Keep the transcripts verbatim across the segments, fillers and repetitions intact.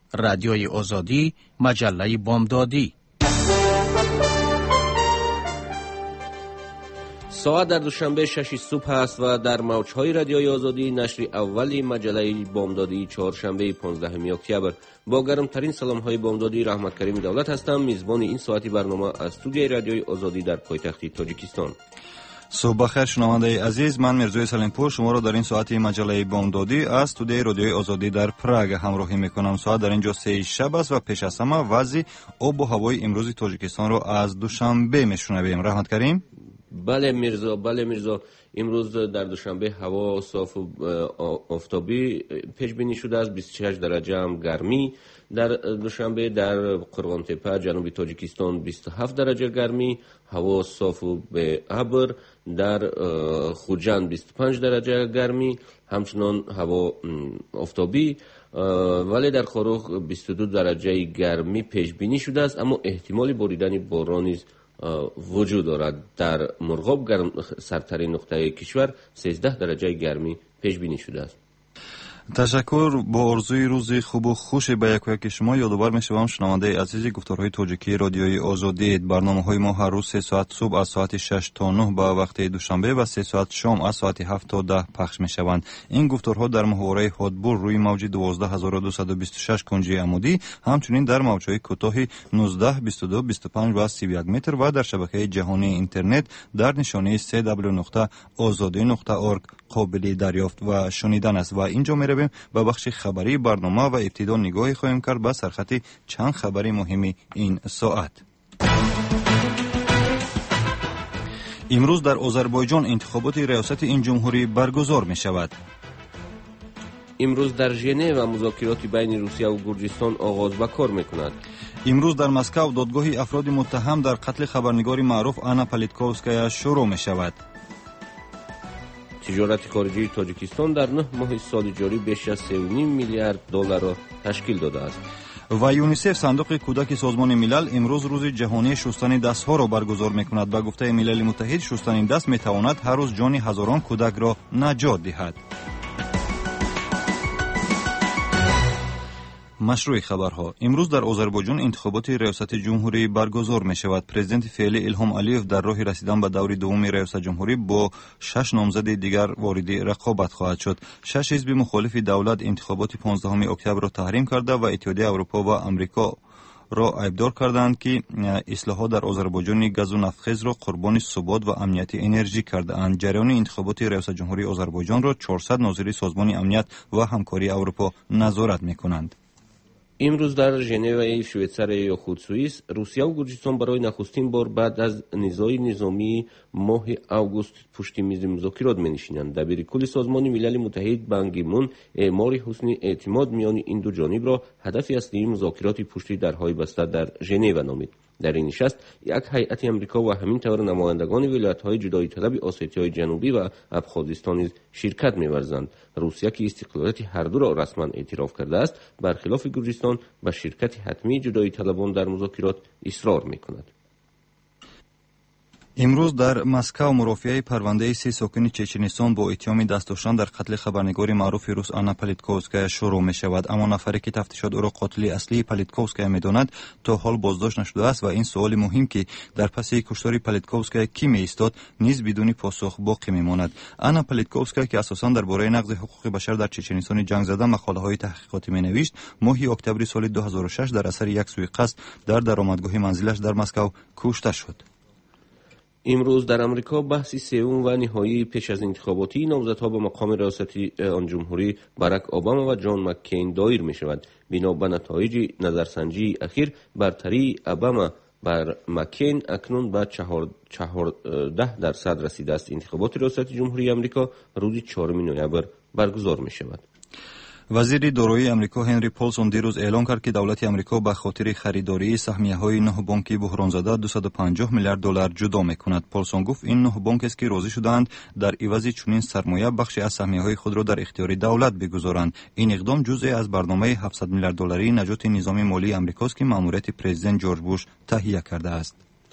رادیوی آزادی، مجله بامدادی. ساعت در دوشنبه شش صبح است و در موجهای رادیوی آزادی نشر اولی مجله بامدادی چهارشنبه پانزدهم اکتبر با گرمترین سلام‌های بامدادی رحمت کریم دولت هستم. میزبان این ساعتی برنامه از استودیوی رادیوی آزادی در پایتخت تاجیکستان. صبح بخیر شنونده عزیز، من میرزوی سلیمپور شما را در این ساعتی مجله بامدادی از استودیوی رادیوی آزادی در پراگ همراهی میکنم. ساعت در اینجا سه شب است و پیش از همه وضع آب و هوای امروز تاجیکستان را از دوشنبه میشنویم. رحمت کریم. بله میرزا، بله میرزا، امروز در دوشنبه هوا صاف و آفتابی پیش بینی شده است. بیست و شش درجه هم گرمی در دوشنبه. در قرغان تپه جنوب تاجیکستان بیست و هفت درجه گرمی، هوا صاف و به ابر. در خوجند بیست و پنج درجه گرمی، همچنان هوا آفتابی، ولی در خاروخ بیست و دو درجه گرمی پیش بینی شده است، اما احتمال باریدن باران نیز وجود دارد. در مرغاب گرم سرترین نقطه کشور سیزده درجه گرمی پیش بینی شده است. تشکر. با آرزوی روزی خوب و خوش به یک و یک شما یادآور میشوم شنونده عزیزی گفتارهای تاجیکی رادیوی آزادی. برنامه‌های ما هر روز سه ساعت صبح از ساعت شش تا نه به وقت دوشنبه و سه ساعت شام از ساعت هفت تا ده پخش میشوند. این گفتارها در محوره هادبور روی موج دوازده هزار و دویست و بیست و شش کنجی عمودی، همچنین در موج‌های کوتاه نوزده، بیست و دو، بیست و پنج و سی و یک متر و در شبکه جهانی اینترنت در نشانه دبلیو دبلیو دبلیو نقطه آزادی نقطه اورگ قابل دریافت و شنیدن است. و اینجا می‌رویم به بخش خبری برنامه و ابتدا نگاهی خواهیم کرد به سرخط چند خبری مهمی این ساعت. امروز در آذربایجان انتخابات ریاست این جمهوری برگزار می شود. امروز در ژنو مذاکرات بین روسیه و گرجستان آغاز به کار می کند. امروز در مسکو دادگاه افراد متهم در قتل خبرنگار معروف آنا پالیتکوفسکایا شروع می شود. تجارت خارجی تاجیکستان در نه ماه سال جاری بیش از سه و نیم میلیارد دلار را تشکیل داده است. و یونیسف صندوق کودک سازمان ملل امروز روز جهانی شستن دستها را برگزار میکند. به گفته ملل متحد شستن دست میتواند هر روز جان هزاران کودک را نجات دهد. مشروع خبرها. امروز در آذربایجان انتخابات ریاست جمهوری برگزار می شود. پرزیدنت فعلی الهام علیف در راه رسیدن به دور دوم ریاست جمهوری با شش نامزد دیگر وارد رقابت خواهد شد. شش حزب مخالف دولت انتخابات پانزدهم اکتبر را تحریم کرده و اتحادیه اروپا و امریکا را عیبدار کردند که اصلاحات در آذربایجان گاز و نفتخیز را قربانی ثبات و امنیت انرژی کرده‌اند. جریان انتخابات ریاست جمهوری آذربایجان را چهارصد ناظر سازمان امنیت و همکاری اروپا نظارت می‌کنند. امروز در ژنو شویتزار یا خود سوئیس روسیه و گرجستان برای نخستین بار بعد از نزاع نظامی ماه آگوست پشت میز مذاکرات می‌نشینند. دبیر کل سازمان ملل متحد بان کی مون اعمار حسن اعتماد میان این دو جانب را هدف اصلی مذاکرات پشت درهای بسته در ژنو نامید. در این نشست یک هیئت امریکا و همین طور نمایندگان ولایت‌های جدایی طلب آسیای جنوبی و ابخازستان نیز شرکت می‌ورزند. روسیه که استقلالیت هر دو را رسما اعتراف کرده است، برخلاف گرجستان به شرکت حتمی جدایی طلبان در مذاکرات اصرار می‌کند. امروز در مسکو مرافعه پرونده سه ساکن چچنستان با اتهام دست داشتن در قتل خبرنگار معروف روس آنا پالیتکوفسکایا شروع می شود، اما نفری که تفتیشات او را قاتل اصلی پالیتکوفسکایا می داند تا حال بازداشت نشده است و این سوال مهم که در پس کشتار پالیتکوفسکایا کی می ایستاد نیز بدون پاسخ باقی می ماند. آنا پالیتکوفسکایا که اساساً درباره نقض حقوق بشر در چچنستان جنگ زده مقاله های تحقیقاتی می نوشت، ماه اکتبر سال دو هزار و شش در اثر یک سوء قصد در درآمدگاه منزلش در مسکو کشته شد. امروز در امریکا بحثی سوم و نهایی پیش از انتخاباتی نامزدها به مقام ریاستی آن جمهوری باراک اوباما و جان مککین دایر می شود. بنا به نتایج نظرسنجی اخیر برتری اوباما بر مککین اکنون به چهارده درصد رسیده است. انتخابات ریاست جمهوری امریکا روز چهارم نوامبر برگزار می شود. وزیر دارایی امریکا هنری پولسون دیروز اعلام کرد که دولت امریکا به خاطر خریداری سهمیه‌های نه بانک بحران زده دویست و پنجاه میلیارد دلار جدا می‌کند. پولسون گفت این نه بانک است که راضی شدند در عوض چنین سرمایه بخشی از سهمیه‌های خود را در اختیار دولت بگذارند. این اقدام جزئی از برنامه هفتصد میلیارد دلاری نجات نظام مالی امریکاست که مأموریت پرزیدنت جورج بوش تهیه کرده است.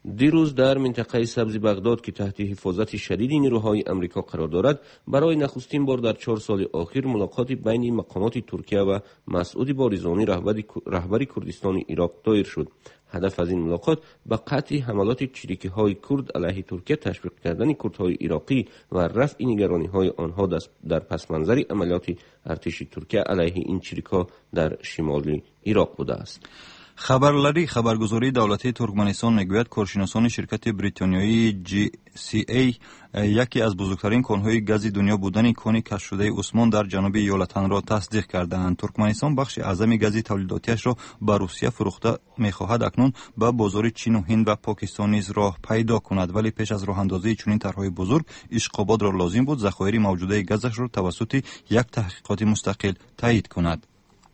دیروز در منطقه سبز بغداد که تحت حفاظت شدید نیروهای امریکا قرار دارد، برای نخستین بار در چهار سال اخیر ملاقات بین مقامات ترکیه و مسعود باریزانی رهبر کردستان عراق دایر شد. هدف از این ملاقات به قطع حملات چریکی‌های کرد علیه ترکیه، تشویق کردن کردهای عراقی و رفع نگرانی‌های آنها در پس منظر عملیات ارتش ترکیه علیه این چریک‌ها در شمال عراق بوده است. خبرلری خبرگزاری دولتی ترکمنستان میگوید کارشناسان شرکت بریتانیایی جی سی ای یکی از بزرگترین کانهای گاز دنیا بودن کان کشف شده عثمان در جنوب یولتان را تصدیق کردند. ترکمنستان بخش اعظم گاز تولیداتیش را به روسیه فروخته می‌خواهد اکنون به بازار چین و هند و پاکستان نیز راه پیدا کند، ولی پیش از راه اندازی چنین طرح‌های بزرگ اشقابات را لازم بود ذخایر موجوده گازش را توسط یک تحقیقات مستقل تایید کند.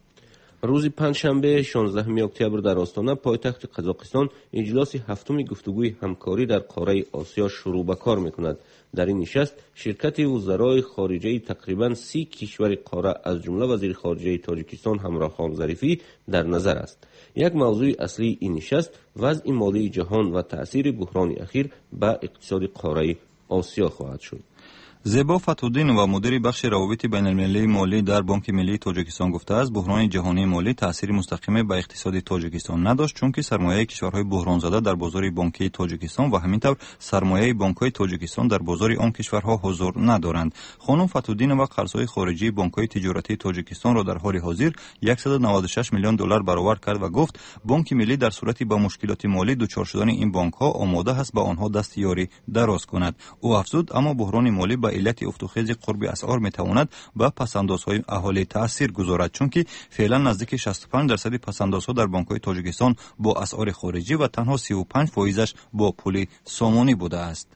روز پنجشنبه شانزدهم اکتبر در آستانه پایتخت قزاقستان اجلاس هفتم گفتگوی همکاری در قاره آسیا شروع به کار می‌کند. در این نشست شرکت وزرای خارجه تقریباً سی کشور قاره از جمله وزیر خارجه تاجیکستان همراه خان ظریفی در نظر است. یک موضوع اصلی این نشست وضع مالی جهان و تأثیر بحران اخیر به اقتصاد قاره آسیا خواهد شد. زیبا فتح‌الدین و مدیر بخش روابط بین المللی مالی در بانک ملی تاجیکستان گفته است بحران جهانی مالی تأثیر مستقیم به اقتصاد تاجیکستان نداشت، چون که سرمایه کشورهای بحران زده در بازار بانکی تاجیکستان و همینطور سرمایه بانک‌های تاجیکستان در بازار آن کشورها حضور ندارند. خانم فتح‌الدین و قرض‌های خارجی بانک‌های تجارتی تاجیکستان را در حال حاضر صد و نود و شش میلیون دلار برآورد کرد و گفت بانک ملی در صورتی با مشکلات مالی دچار شدن این بانک‌ها آماده است به آنها دست یاری دراز کند. او افزود اما بحران مالی به علت افتخاز قرب اسعار میتواند به پسندازهای اهالی تاثیر گذارد، چون که فعلا نزدیک شصت و پنج درصد پسندازها در بانک‌های تاجیکستان با اسعار خارجی و تنها سی و پنج فایزش با پول سامانی بوده است.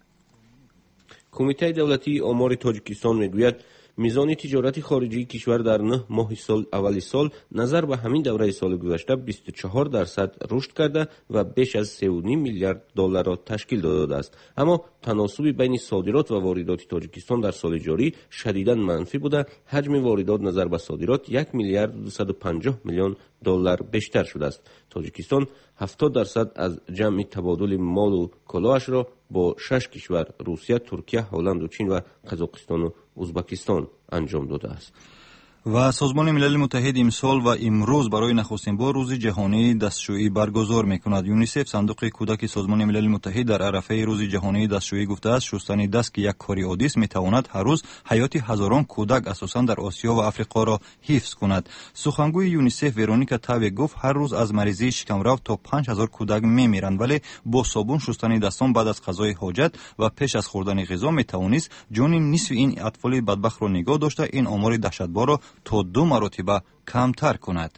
کمیته دولتی آمار تاجیکستان میگوید میزان تجارت خارجی کشور در نه ماه سال اولی سال نظر به همین دوره سال گذشته بیست و چهار درصد رشد کرده و بیش از سه و نیم میلیارد دلار را تشکیل داده است. اما تناسب بین صادرات و واردات تاجیکستان در سال جاری شدیداً منفی بوده. حجم واردات نظر به صادرات یک میلیارد و دویست و پنجاه میلیون دلار بیشتر شده است. تاجیکستان هفتاد درصد از جمع تبادل مال و کالاش را با شش کشور روسیه، ترکیه، هلند و چین و قزاقستان و ازبکستان انجام داده است. و سازمان ملل متحد امسال و امروز برای نخستین بار روز جهانی دستشویی برگزار می‌کند. یونیسف صندوق کودک سازمان ملل متحد در عرفه روز جهانی دستشویی گفته است شستن دست که یک کاری عادی است می‌تواند هر روز حیات هزاران کودک اساساً در آسیا و آفریقا را حفظ کند. سخنگوی یونیسف ورونیکا تاوی گفت هر روز از مریضی شکم‌رو تا پنج هزار کودک می‌میرند، ولی با صابون شستن دستان بعد از قضای حاجت و پیش از خوردن غذا می‌توانست جان نصف این اطفال بدبخت را نگاه داشته این آمار دهشتبار را تا دو مرتبه کمتر کند.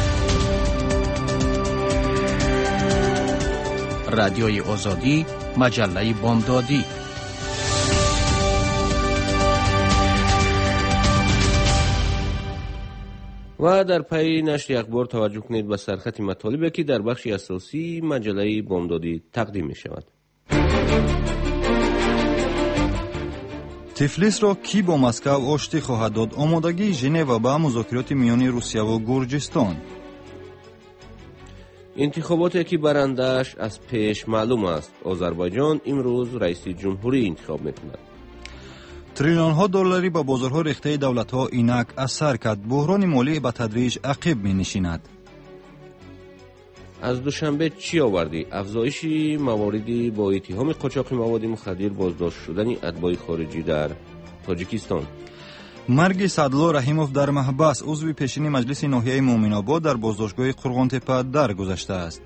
رادیوی آزادی، مجله بامدادی. و در پی نشر اخبار توجه کنید به سرخط مطالبی که در بخش اساسی مجله بامدادی تقدیم می شود. تفلیس را کی با مسکو آشتی خواهد داد؟ آمادگی ژنو به مذاکرات میان روسیه و گرجستان. انتخاباتی که برنده‌اش از پیش معلوم است. آذربایجان امروز رئیس جمهوری انتخاب می‌کند. تریلیون ها دلاری به بازارها ریخته دولت‌ها اینک اثر کرد. بحران مالی به تدریج عقب می‌نشیند. از دوشنبه چی آوردی؟ افزایش مواردی با اتهام قاچاق مواد مخدر، بازداشت شدن اتباع خارجی در تاجیکستان. مرگ سعدالله رحیموف در محبس، عضو پیشین مجلس ناحیه مومن‌آباد در بازداشتگاه قرغان‌تپه درگذشته است.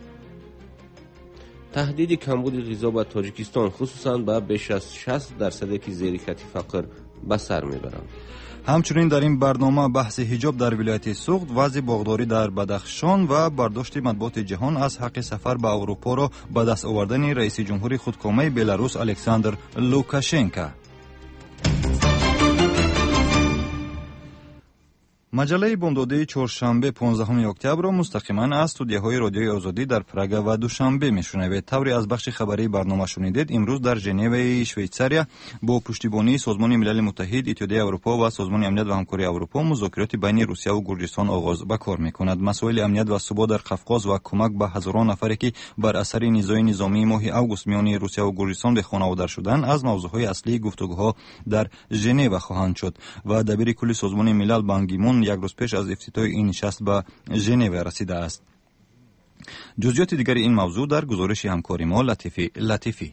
تهدید کمبود غذا به تاجیکستان خصوصاً به بیش از شصت درصد که زیر خط فقر به سر میبرند. همچنین در این برنامه بحث حجاب در ولایت سوخت، وضع باغداری در بدخشان و برداشت مطبوعات جهان از حق سفر به اروپا را به دست آوردن رئیس جمهور خودکامه بلاروس الکساندر لوکاشنکا. маҷаллаи бомдодии чоршанбе понздаҳуми октябрро мустақиман аз студияҳои радиои озодӣ дар Прага ва Душанбе мешунавед. тавре аз бахши хабарии барнома шунидед. имрӯз дар Женеваи Швейтсария бо пуштибонии Созмони милали муттаҳид, Иттиҳодияи Аврупо ва Созмони амният ва ҳамкории Аврупо музокироти байни Русия ва Гурҷистон оғоз ба кор мекунад. масоили амният ва субот дар Қавқоз ва кӯмак ба ҳазорон нафаре ки бар асари низои низомии моҳи август миёни Русия ва Гурҷистон бехонаводар шуданд аз мавзӯъҳои аслии гуфтугӯҳо дар Женева хоҳанд шуд ва дабири кулли Созмони милал Бан Ки Мун як рӯз пеш аз ифтитоҳи ин нишаст ба Женева расидааст. ҷузъиёти дигари ин мавзӯъ дар гузориши ҳамкори мо Латифи Латифӣ.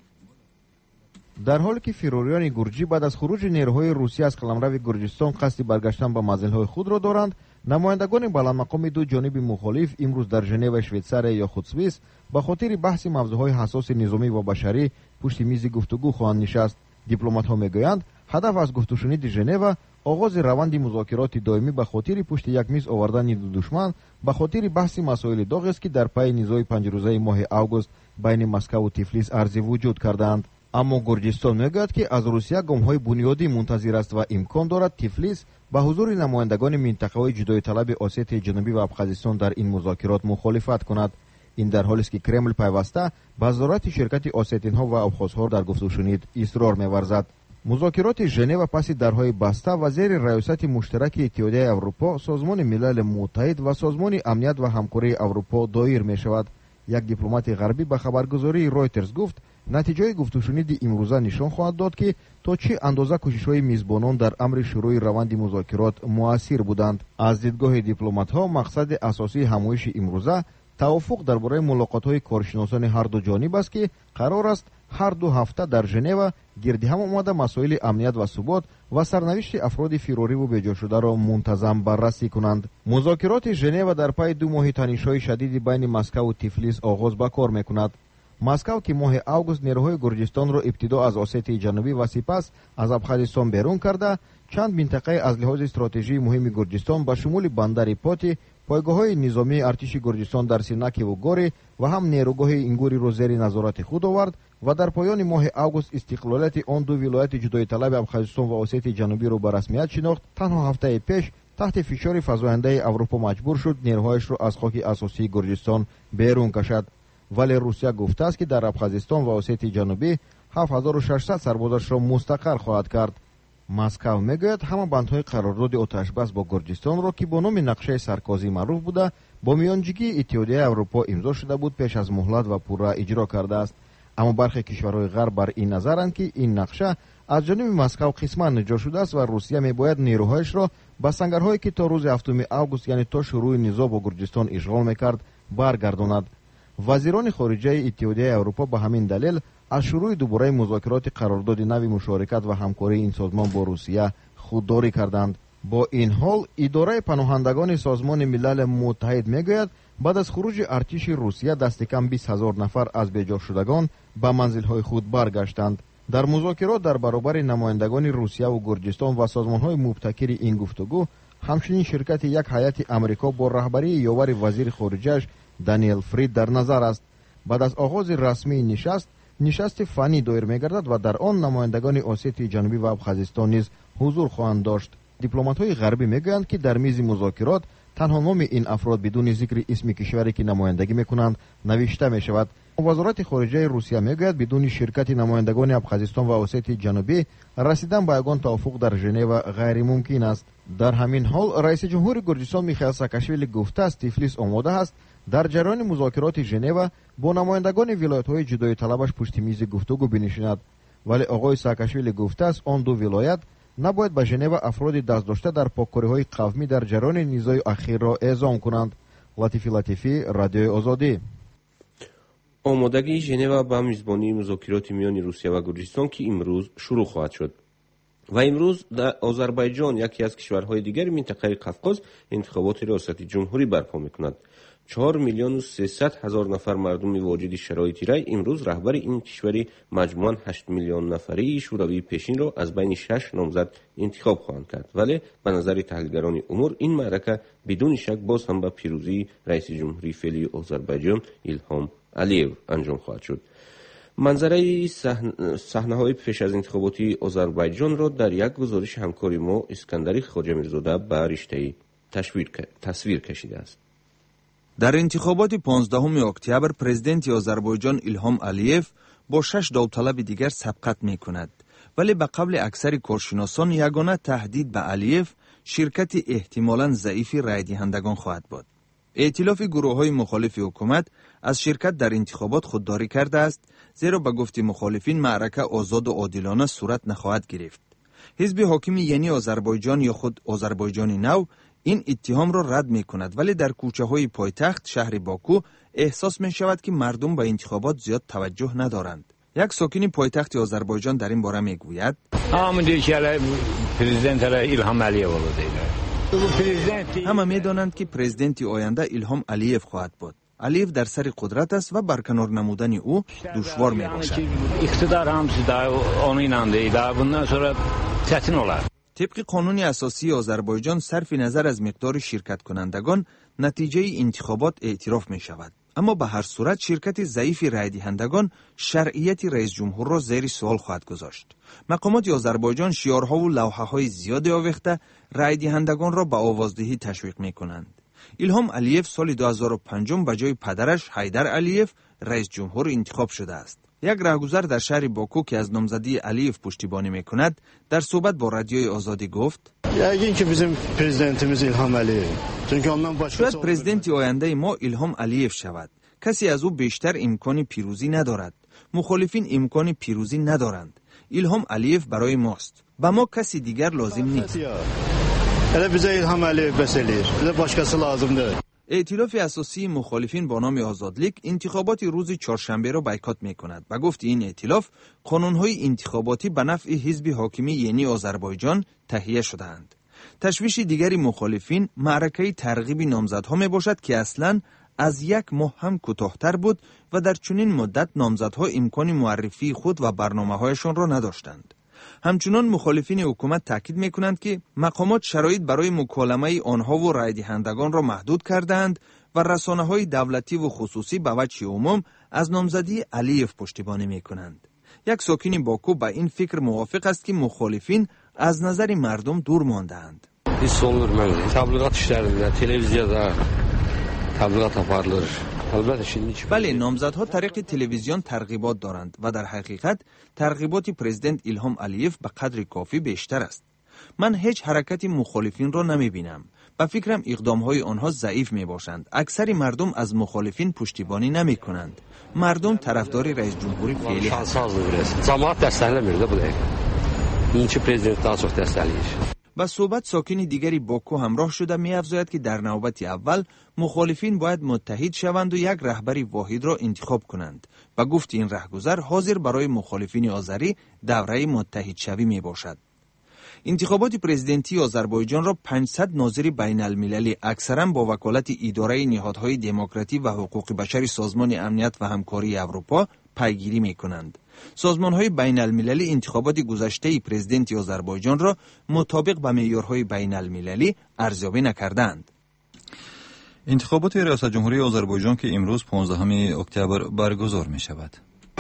дар ҳоле ки фирорёни гурҷӣ баъд аз хуруҷи нерӯҳои русия аз қаламрави Гурҷистон қасди баргаштан ба манзилҳои худро доранд, намояндагони баландмақоми ду ҷониби мухолиф имрӯз дар Женева, Швейтсария ё худ Свис ба хотири баҳси мавзӯъҳои ҳасоси низомӣ ва башарӣ пушти мизи гуфтугӯ хоҳанд нишаст. дипломатҳо мегӯянд, ҳадаф аз гуфтушуниди Женева оғози раванди музокироти доимӣ ба хотири пушти як миз овардани ду душман ба хотири баҳси масоили доғест, ки дар пайи низои панҷрӯзаи моҳи август байни Москаву Тифлис арзи вуҷуд кардаанд. аммо Гурҷистон мегӯяд, ки аз Русия гомҳои бунёдӣ мунтазир аст ва имкон дорад Тифлис ба ҳузури намояндагони минтақаҳои ҷудоиталаби Осетияи Ҷанубӣ ва Абхазистон дар ин музокирот мухолифат кунад. ин дар ҳолест, ки Кремл пайваста ба зарурати ширкати осетинҳо ва абхозҳо дар гуфтушунид исрор меварзад. музокироти Женева паси дарҳои баста ва зери раёсати муштараки Иттиҳодияи Аврупо, Созмони милали муттаҳид ва Созмони амният ва ҳамкории Аврупо доир мешавад. як дипломати ғарбӣ ба хабаргузории Reuters гуфт, натиҷаи гуфтушуниди имрӯза нишон хоҳад дод, ки то чӣ андоза кӯшишҳои мизбонон дар амри шурӯи раванди музокирот муассир буданд. аз дидгоҳи дипломатҳо мақсади асосии ҳамоиши имрӯза тавофуқ дар бораи мулоқотҳои коршиносони ҳарду ҷониб аст, ки қарор аст ҳар ду ҳафта дар Женева гирдиҳам омада масоили амният ва субот ва сарнавишти афроди фирориву беҷошударо мунтазам баррасӣ кунанд. музокироти Женева дар пайи ду моҳи танишҳои шадиди байни Москаву Тифлис оғоз ба кор мекунад. Москав, ки моҳи август нерӯҳои Гурҷистонро ибтидо аз Осетияи Ҷанубӣ ва сипас аз Абхазистон берун карда, чанд минтақаи аз лиҳози стратежии муҳими Гурҷистон ба шумули бандари Поти, пойгоҳҳои низомии артиши Гурҷистон дар Синакиву Гори ва ҳам нерӯгоҳи Ингуриро зери назорати худ овард ва дар поёни моҳи август истиқлолияти он ду вилояти ҷудоиталаби Абхазистон ва Осетияи Ҷанубиро ба расмият шинохт. танҳо ҳафтаи пеш таҳти фишори фазояндаи Аврупо маҷбур шуд нерӯҳояшро аз хоки асосии Гурҷистон берун кашад. вале Русия гуфтааст, ки дар Абхазистон ва Осетияи Ҷанубӣ ҳафт ҳазору шашсад сарбозашро мустақар хоҳад кард. Москав мегӯяд, ҳама бандҳои қарордоди оташбас бо Гурҷистонро, ки бо номи нақшаи Саркозӣ маъруф буда, бо миёнҷигии Иттиҳодияи Аврупо имзо шуда буд, пеш аз муҳлат ва пурра иҷро кардааст. аммо бархе кишварҳои ғарб бар ин назаранд, ки ин нақша аз ҷониби Москав қисман иҷро шудааст ва Русия мебояд нерӯҳояшро ба сангарҳое, ки то рӯзи ҳафтуми август, яъне то шурӯи низо бо Гурҷистон ишғол мекард, баргардонад. вазирони хориҷаи Иттиҳодияи Аврупо ба ҳамин далел аз шурӯи дубораи музокироти қарордоди нави мушорикат ва ҳамкории ин созмон бо Русия худдорӣ карданд. бо ин ҳол идораи паноҳандагони Созмони милали муттаҳид мегӯяд, баъд аз хуруҷи артиши Русия дасти кам бист ҳазор нафар аз беҷошудагон ба манзилҳои худ баргаштанд. дар музокирот дар баробари намояндагони Русияву Гурҷистон ва созмонҳои мубтакири ин гуфтугӯ, ҳамчунин ширкати як ҳайати Амрико бо раҳбарии ёвари вазири хориҷааш Даниэл Фрид дар назар аст. баъд аз оғози расмии нишаст, нишасти фанӣ доир мегардад ва дар он намояндагони Осетияи Ҷанубӣ ва Абхазистон низ ҳузур хоҳанд дошт. дипломатҳои ғарбӣ мегӯянд, ки дар мизи музокирот танҳо номи ин афрод бидуни зикри исми кишваре, ки намояндагӣ мекунанд, навишта мешавад. вазорати хориҷаи Русия мегӯяд, бидуни ширкати намояндагони Абхазистон ва Осетияи Ҷанубӣ расидан ба ягон тавофуқ дар Женева ғайримумкин аст. дар ҳамин ҳол раиси ҷумҳури Гурҷистон Михаил Саакашвили гуфтааст, Тифлис омода аст дар ҷараёни музокироти Женева бо намояндагони вилоятҳои ҷудоиталабаш пушти мизи гуфтугӯ бинишинад. вале оғои Саакашвили гуфтааст, он ду вилоят набояд ба Женева афроди дастдошта дар поккориҳои қавмӣ дар ҷараёни низои ахирро эъзом кунанд. Латифи Латифӣ, Радиои Озодӣ. омодагии Женева ба мизбонии музокироти миёни Русия ва Гурҷистон, ки имрӯз шурӯъ хоҳад шуд. ва имрӯз дар Озарбайҷон, яке аз кишварҳои дигари минтақаи Қавқоз, интихоботи риёсати ҷумҳурӣ барпо мекунад. чор миллиону сесад ҳазор нафар мардуми воҷиди шароити рай имрӯз раҳбари ин кишвари маҷмӯан ҳашт миллион нафарии шӯравии пешинро аз байни шаш номзад интихоб хоҳанд кард. вале ба назари таҳлилгарони умур ин маърака бидуни шак боз ҳам ба пирӯзии раиси ҷумҳурии феълии Озарбайҷон Илҳом Алиев анҷом хоҳад шуд. манзараи саҳнаҳои пеш аз интихоботи Озарбайҷонро дар як гузориши ҳамкори мо Искандари Хоҷамирзода ба риштаи تصویر کشیده است. در انتخابات پانزدهم اکتبر پرزیدنت آذربایجان ایلهام علیف با شش داوطلب دیگر سبقت می کند، ولی به قول اکثر کارشناسان یگانه تهدید به علیف شرکت احتمالاً ضعیف رای دهندگان خواهد بود. ائتلاف گروه‌های مخالف حکومت از شرکت در انتخابات خودداری کرده است، زیرا به گفت مخالفین معرکه آزاد و عادلانه صورت نخواهد گرفت. حزب حاکم یعنی آذربایجان یا خود آذربایجان نو این اتهام را رد می کند، ولی در کوچه های پایتخت شهر باکو احساس می شود که مردم به انتخابات زیاد توجه ندارند. یک ساکن پایتخت آذربایجان در این باره می گوید همه می دانند که پرزیدنت آینده ایلهام علیف خواهد بود. علیف در سر قدرت است و برکنار نمودن او دشوار می باشد. اقتدار همسی دا اونو inandı دا bundan sonra çetin olar. طبق قانون اساسی آذربایجان صرف نظر از مقدار شرکت کنندگان نتیجه انتخابات اعتراف می شود. اما به هر صورت شرکت ضعیف رای دهندگان شرعیت رئیس جمهور را زیر سوال خواهد گذاشت. مقامات آذربایجان شعارها و لوحه‌های زیادی آویخته رای دهندگان را به آوازدهی تشویق می کنند. ایلهام علیف سال دو هزار و پنج به جای پدرش حیدر علیف رئیس جمهور انتخاب شده است. یک راهگذر در شهر باکو که از نامزدی علیف پشتیبانی میکند در صحبت با رادیوی آزادی گفت یقین که bizim prezidentimiz İlham Aliyev. çünkü ondan başka شاید پرزیدنت آینده ما ایلهام علیف شود. کسی از او بیشتر امکان پیروزی ندارد. مخالفین امکان پیروزی ندارند. ایلهام علیف برای ماست. به ما کسی دیگر لازم نیست. Hele bize İlham Aliyev bes eləyir. Bize başkası lazımdır. ائتلاف اساسی مخالفین با نام آزادلیگ انتخابات روز چهارشنبه را بایکات می کند. به گفت این ائتلاف قانونهای انتخاباتی به نفع حزب حاکمی یعنی آذربایجان تهیه شده‌اند. تشویش دیگری مخالفین معرکه ترغیب نامزدها می باشد که اصلاً از یک ماه هم کوتاه‌تر بود و در چنین مدت نامزدها امکان معرفی خود و برنامه‌هایشان را نداشتند. همچنان مخالفین حکومت تاکید می‌کنند که مقامات شرایط برای مکالمه آنها و رای دهندگان را محدود کردند و رسانه‌های دولتی و خصوصی به وجه عموم از نامزدی علیف پشتیبانی می‌کنند. یک ساکن باکو با این فکر موافق است که مخالفین از نظر مردم دور مانده‌اند. Hiss olunur məndə. Təbliğat işlərində, televiziyada təbliğat aparılır. بله، نامزدها طریق تلویزیون ترغیبات دارند و در حقیقت ترغیبات پرزیدنت ایلهام علیف به قدر کافی بیشتر است. من هیچ حرکت مخالفین را نمی بینم. به فکرم اقدامهای آنها ضعیف می باشند. اکثر مردم از مخالفین پشتیبانی نمی کنند. مردم طرفدار رئیس جمهوری فعلی هستند. Cəmaət dəstəkləmir də bu dəqiqə. İnci prezident daha çox dəstəkləyir. با صحبت ساکن دیگری باکو همراه شده می افزاید که در نوبت اول مخالفین باید متحد شوند و یک رهبر واحد را انتخاب کنند. با گفت این رهگذر حاضر برای مخالفین آذری دوره متحد شوی می باشد. انتخابات پرزیدنتی آذربایجان را پانصد ناظر بین المللی اکثرا با وکالت اداره نهادهای دموکراتی و حقوق بشر سازمان امنیت و همکاری اروپا پیگیری می کنند. سازمان‌های بین المللی انتخابات گذشته پرزیدنت آذربایجان را مطابق با معیارهای بین المللی ارزیابی نکردند. انتخابات ریاست جمهوری آذربایجان که امروز پانزدهم اکتبر برگزار می شود.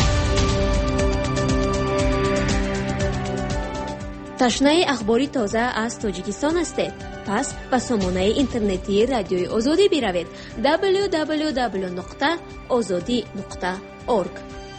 تشنه اخباری تازه از تاجیکستان هستید. پس به سامانه اینترنتی رادیوی آزادی بروید. دبلیو دبلیو دبلیو نقطه آزادی نقطه اورگ.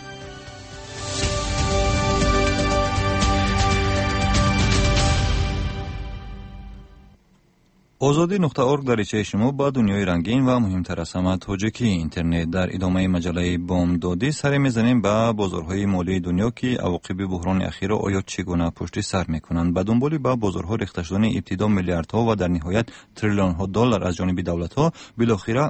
آزادی نقطه اورگ دریچه شما با دنیای رنگین و مهمتر از همه تاجیکی اینترنت. در ادامه مجله بامدادی سر میزنیم به بازارهای مالی دنیا که عواقب بحران اخیر آیا چگونه پشت سر میکنند. به دنبال به بازارها ریخته شدن ابتدا میلیاردها و در نهایت تریلیون ها دلار از جانب دولت ها، بالاخره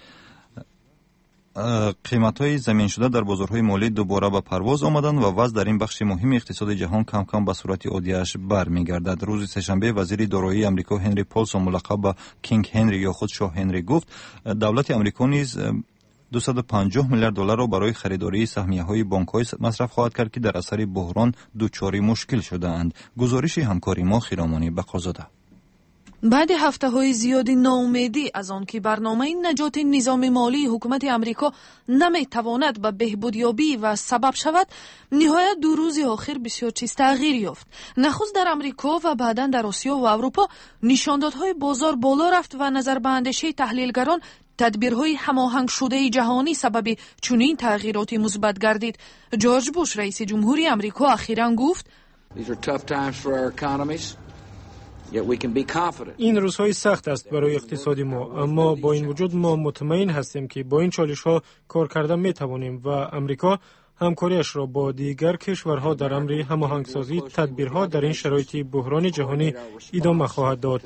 قیمت‌های زمین شده در بازارهای مالی دوباره به پرواز آمدند و وضع در این بخش مهم اقتصاد جهان کم کم به صورت عادی‌اش برمیگردد. روز سه‌شنبه وزیر دارایی آمریکا هنری پولسون ملقب به کینگ هنری یا خود شاه هنری گفت دولت آمریکا نیز دویست و پنجاه میلیارد دلار را برای خریداری سهمیه‌های بانک‌های مصرف خواهد کرد که در اثر بحران دچار مشکل شده‌اند. گزارش همکاری ما خیرامانی بقازاده. بعد هفته‌های زیادی ناامیدی از آن که برنامه نجات نظام مالی حکومت امریکا نمیتواند به بهبودیابی و سبب شود، نهایت دو روز آخر بسیار چیز تغییر یافت. نخست در امریکا و بعدا در آسیا و اروپا نشاندادهای بازار بالا رفت و نظر به اندیشه تحلیلگران تدبیرهای هماهنگ شده جهانی سبب چنین تغییراتی مثبت گردید. جورج بوش رئیس جمهوری امریکا اخیراً گفت: این روزهای سخت است برای اقتصاد ما، اما با این وجود ما مطمئن هستیم که با این چالش‌ها کار کردن می‌توانیم و امریکا همکاریش را با دیگر کشورها در امر هماهنگسازی تدبیرها در این شرایط بحران جهانی ادامه خواهد داد.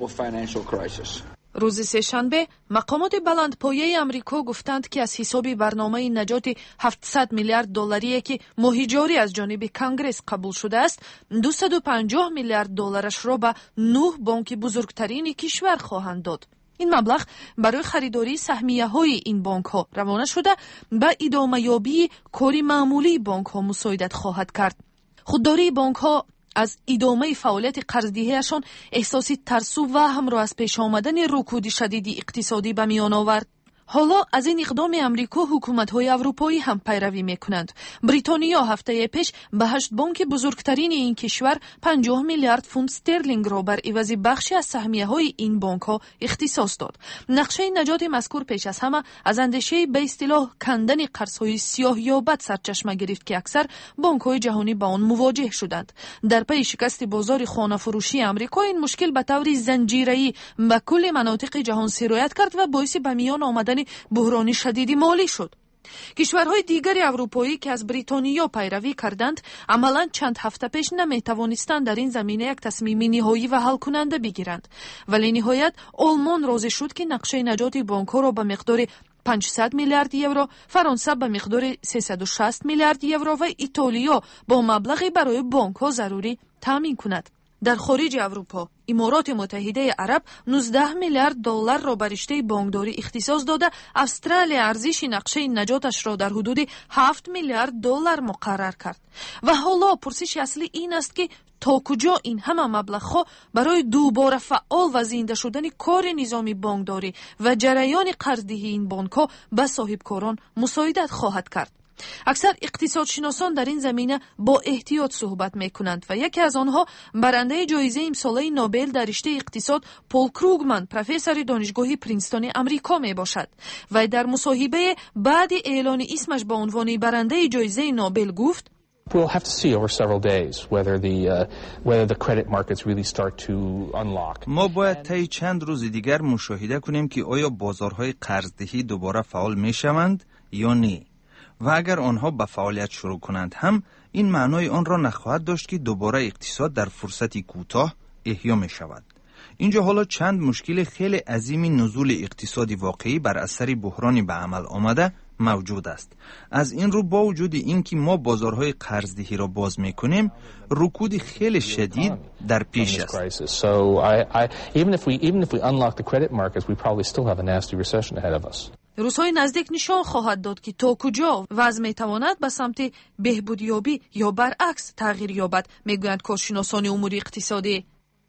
روز سه‌شنبه مقامات بلندپایه امریکا گفتند که از حساب برنامه نجات هفتصد میلیارد دلاری که ماهی جاری از جانب کنگره قبول شده است، دویست و پنجاه میلیارد دلارش را به نه بانک بزرگترین کشور خواهند داد. این مبلغ برای خریداری سهمیه‌های این بانک‌ها روانه شده به ادامه یابی کاری معمولی بانک‌ها مساعدت خواهد کرد. خودداری بانک‌ها از ادامه فعالیت قرض‌دهی‌شان احساسی ترس و وهم را از پیش آمدن رکود شدید اقتصادی به میان آورد. حالا از این اقدام امریکا حکومت‌های اروپایی هم پیروی می‌کنند. بریتانیا هفته پیش به هشت بانک بزرگترین این کشور پنجاه میلیارد پوند استرلینگ را بر عوض بخشی از سهمیه‌های این بانک‌ها اختصاص داد. نقشه نجات مذکور پیش از همه از اندیشه به اصطلاح کندن قرض‌های سیاه یا بد سرچشمه گرفت که اکثر بانک‌های جهانی با آن مواجه شدند. در پی شکست بازار خانه فروشی امریکا این مشکل به طور زنجیره‌ای به کل مناطق جهان سرایت کرد و باعث به میان آمدن بحران شدید مالی شد. کشورهای دیگر اروپایی که از بریتانیا پیروی کردند عملاً چند هفته پیش نمیتوانستند در این زمینه یک تصمیم نهایی و حل کننده بگیرند، ولی نهایت آلمان راضی شد که نقشه نجات بانک‌ها را به مقدار پانصد میلیارد یورو، فرانسه به مقدار سیصد و شصت میلیارد یورو و ایتالیا با مبلغی برای بانک‌ها ضروری تامین کند. در خارج اروپا امارات متحده عرب نوزده میلیارد دلار را بر رشته بانکداری اختصاص داده، استرالیا ارزش نقشه نجاتش را در حدود هفت میلیارد دلار مقرر کرد. و حالا پرسش اصلی این است که تا کجا این همه مبلغ‌ها برای دوباره فعال و زنده شدن کار نظام بانکداری و جریان قرض‌دهی این بانک‌ها به صاحبکاران مساعدت خواهد کرد. اکثر اقتصادشناسان در این زمینه با احتیاط صحبت میکنند و یکی از آنها برنده جایزه امساله نوبل در رشته اقتصاد پول کروگمن، پروفسور دانشگاه پرینستون امریکا می باشد و در مصاحبه بعد اعلان اسمش به عنوان برنده جایزه نوبل گفت: We'll have to see over several days whether the uh, whether the credit markets really start to unlock. ما باید طی چند روز دیگر مشاهده کنیم که آیا بازارهای قرضدهی دوباره فعال میشوند یا نه. و اگر آنها به فعالیت شروع کنند هم این معنای آن را نخواهد داشت که دوباره اقتصاد در فرصتی کوتاه احیا می شود. اینجا حالا چند مشکل خیلی عظیم نزول اقتصادی واقعی بر اثر بحرانی به عمل آمده موجود است. از این رو با وجود اینکه ما بازارهای قرضدهی را باز می کنیم، رکود خیلی شدید در پیش است. So I, I, even if we even if we unlock the credit markets, we probably still have a nasty recession ahead of us. روزهای نزدیک نشان خواهد داد که تا کجا وضع میتواند به سمت بهبودیابی یا برعکس تغییر یابد، میگویند کارشناسان امور اقتصادی.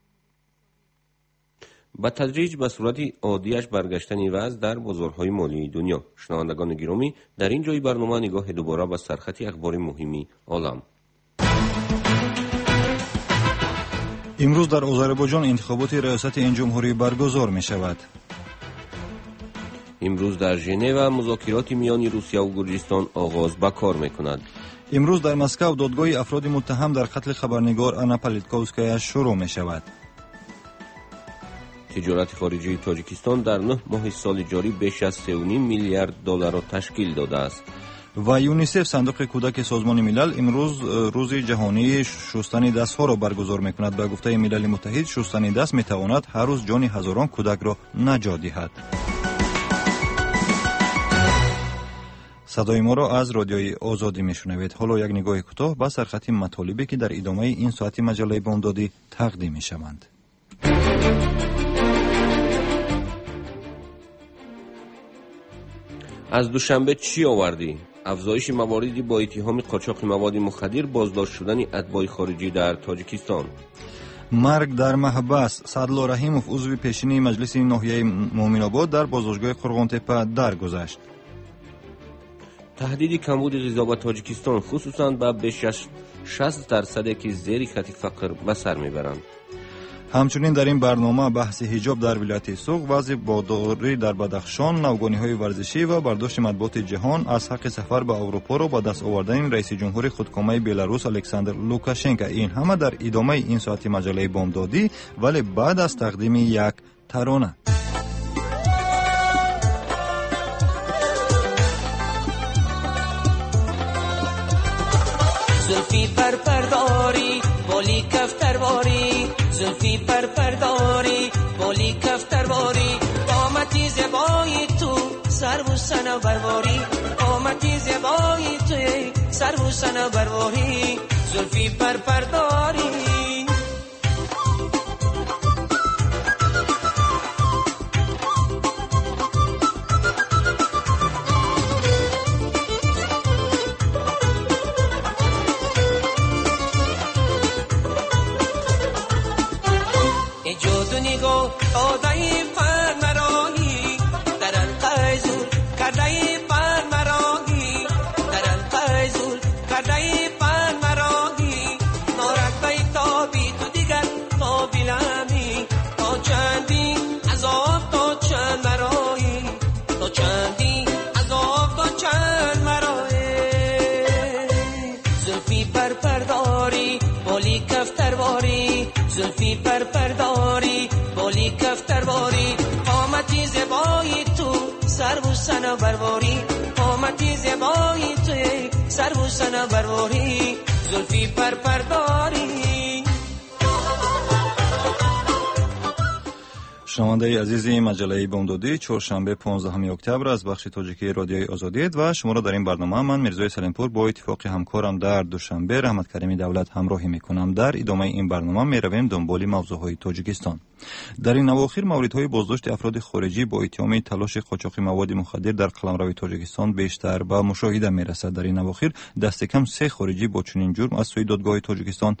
با تدریج به صورت عادیش برگشتن وضع در بازارهای مالی دنیا. شنوندگان گرامی، در این جای برنامه نگاه دوباره به سرخط اخبار مهمی عالم. امروز در آذربایجان انتخابات ریاست این جمهوری برگزار می شود. امروز در ژنو مذاکرات میان روسیه و گرجستان آغاز به کار میکند. امروز در مسکو دادگاه افراد متهم در قتل خبرنگار آنا پالیتکوفسکایا شروع می شود. تجارت خارجی تاجیکستان در نه ماه سال جاری بیش از سه و نیم میلیارد دلار را تشکیل داده است. و یونیسف صندوق کودک سازمان ملل امروز روز جهانی شستن دست ها را برگزار می کند. به گفته ملل متحد شستن دست می تواند هر روز جان هزاران کودک را نجات دهد. صدای ما را از رادیوی آزادی میشنوید. حالا یک نگاه کوتاه به سرخط مطالبی که در ادامه این ساعت مجله بامدادی تقدیم میشوند. از دوشنبه چی آوردی؟ افزایش مواردی با اتهام قاچاق مواد مخدر، بازداشت شدن اتباع خارجی در تاجیکستان. مرگ در محبس. سعدالله رحیموف عضو پیشین مجلس ناحیه مومن‌آباد در بازداشتگاه قرغن‌تپه درگذشت. تهدید کمبود غذا به تاجیکستان خصوصا به بیش از شصت درصد که زیر خط فقر به سر میبرند. همچنین در این برنامه بحث حجاب در ولایت سوق، وضع باداری در بدخشان، نوگانی‌های ورزشی و برداشت مطبوعات جهان از حق سفر به اروپا را به دست آوردن رئیس جمهور خودکامه بلاروس الکساندر لوکاشنکو. این همه در ادامه این ساعت مجله بامدادی، ولی بعد از تقدیم یک ترانه. زلفی پر پرداری بالی کفتر باری، زلفی پر پرداری بالی کفتر باری، قامتی زبای تو سر و سنه برواری، قامتی زبای تو سر و سنه برواری، زلفی پر پرداری. زلفی پر پرداری بالی کفتر باری، قامتی زبای تو سر و سنه برواری، قامتی زبای تو سر و سنه برواری، زلفی پر پرداری. شنونده عزیز مجله بامدادی، چهارشنبه پانزدهم اکتبر از بخش تاجیکی رادیوی آزادی و شما را در این برنامه من میرزای سلیمپور با اتفاق همکارم در دوشنبه رحمت کریمی دولت همراهی میکنم. در ادامه این برنامه میرویم دنبال موضوعهای تاجیکستان. در این اواخر موردهای بازداشت افراد خارجی با اتهام تلاش قاچاق مواد مخدر در قلمرو تاجیکستان بیشتر به مشاهده میرسد. در این اواخر دست کم سه خارجی با چنین جرم از سوی دادگاه تاجیکستان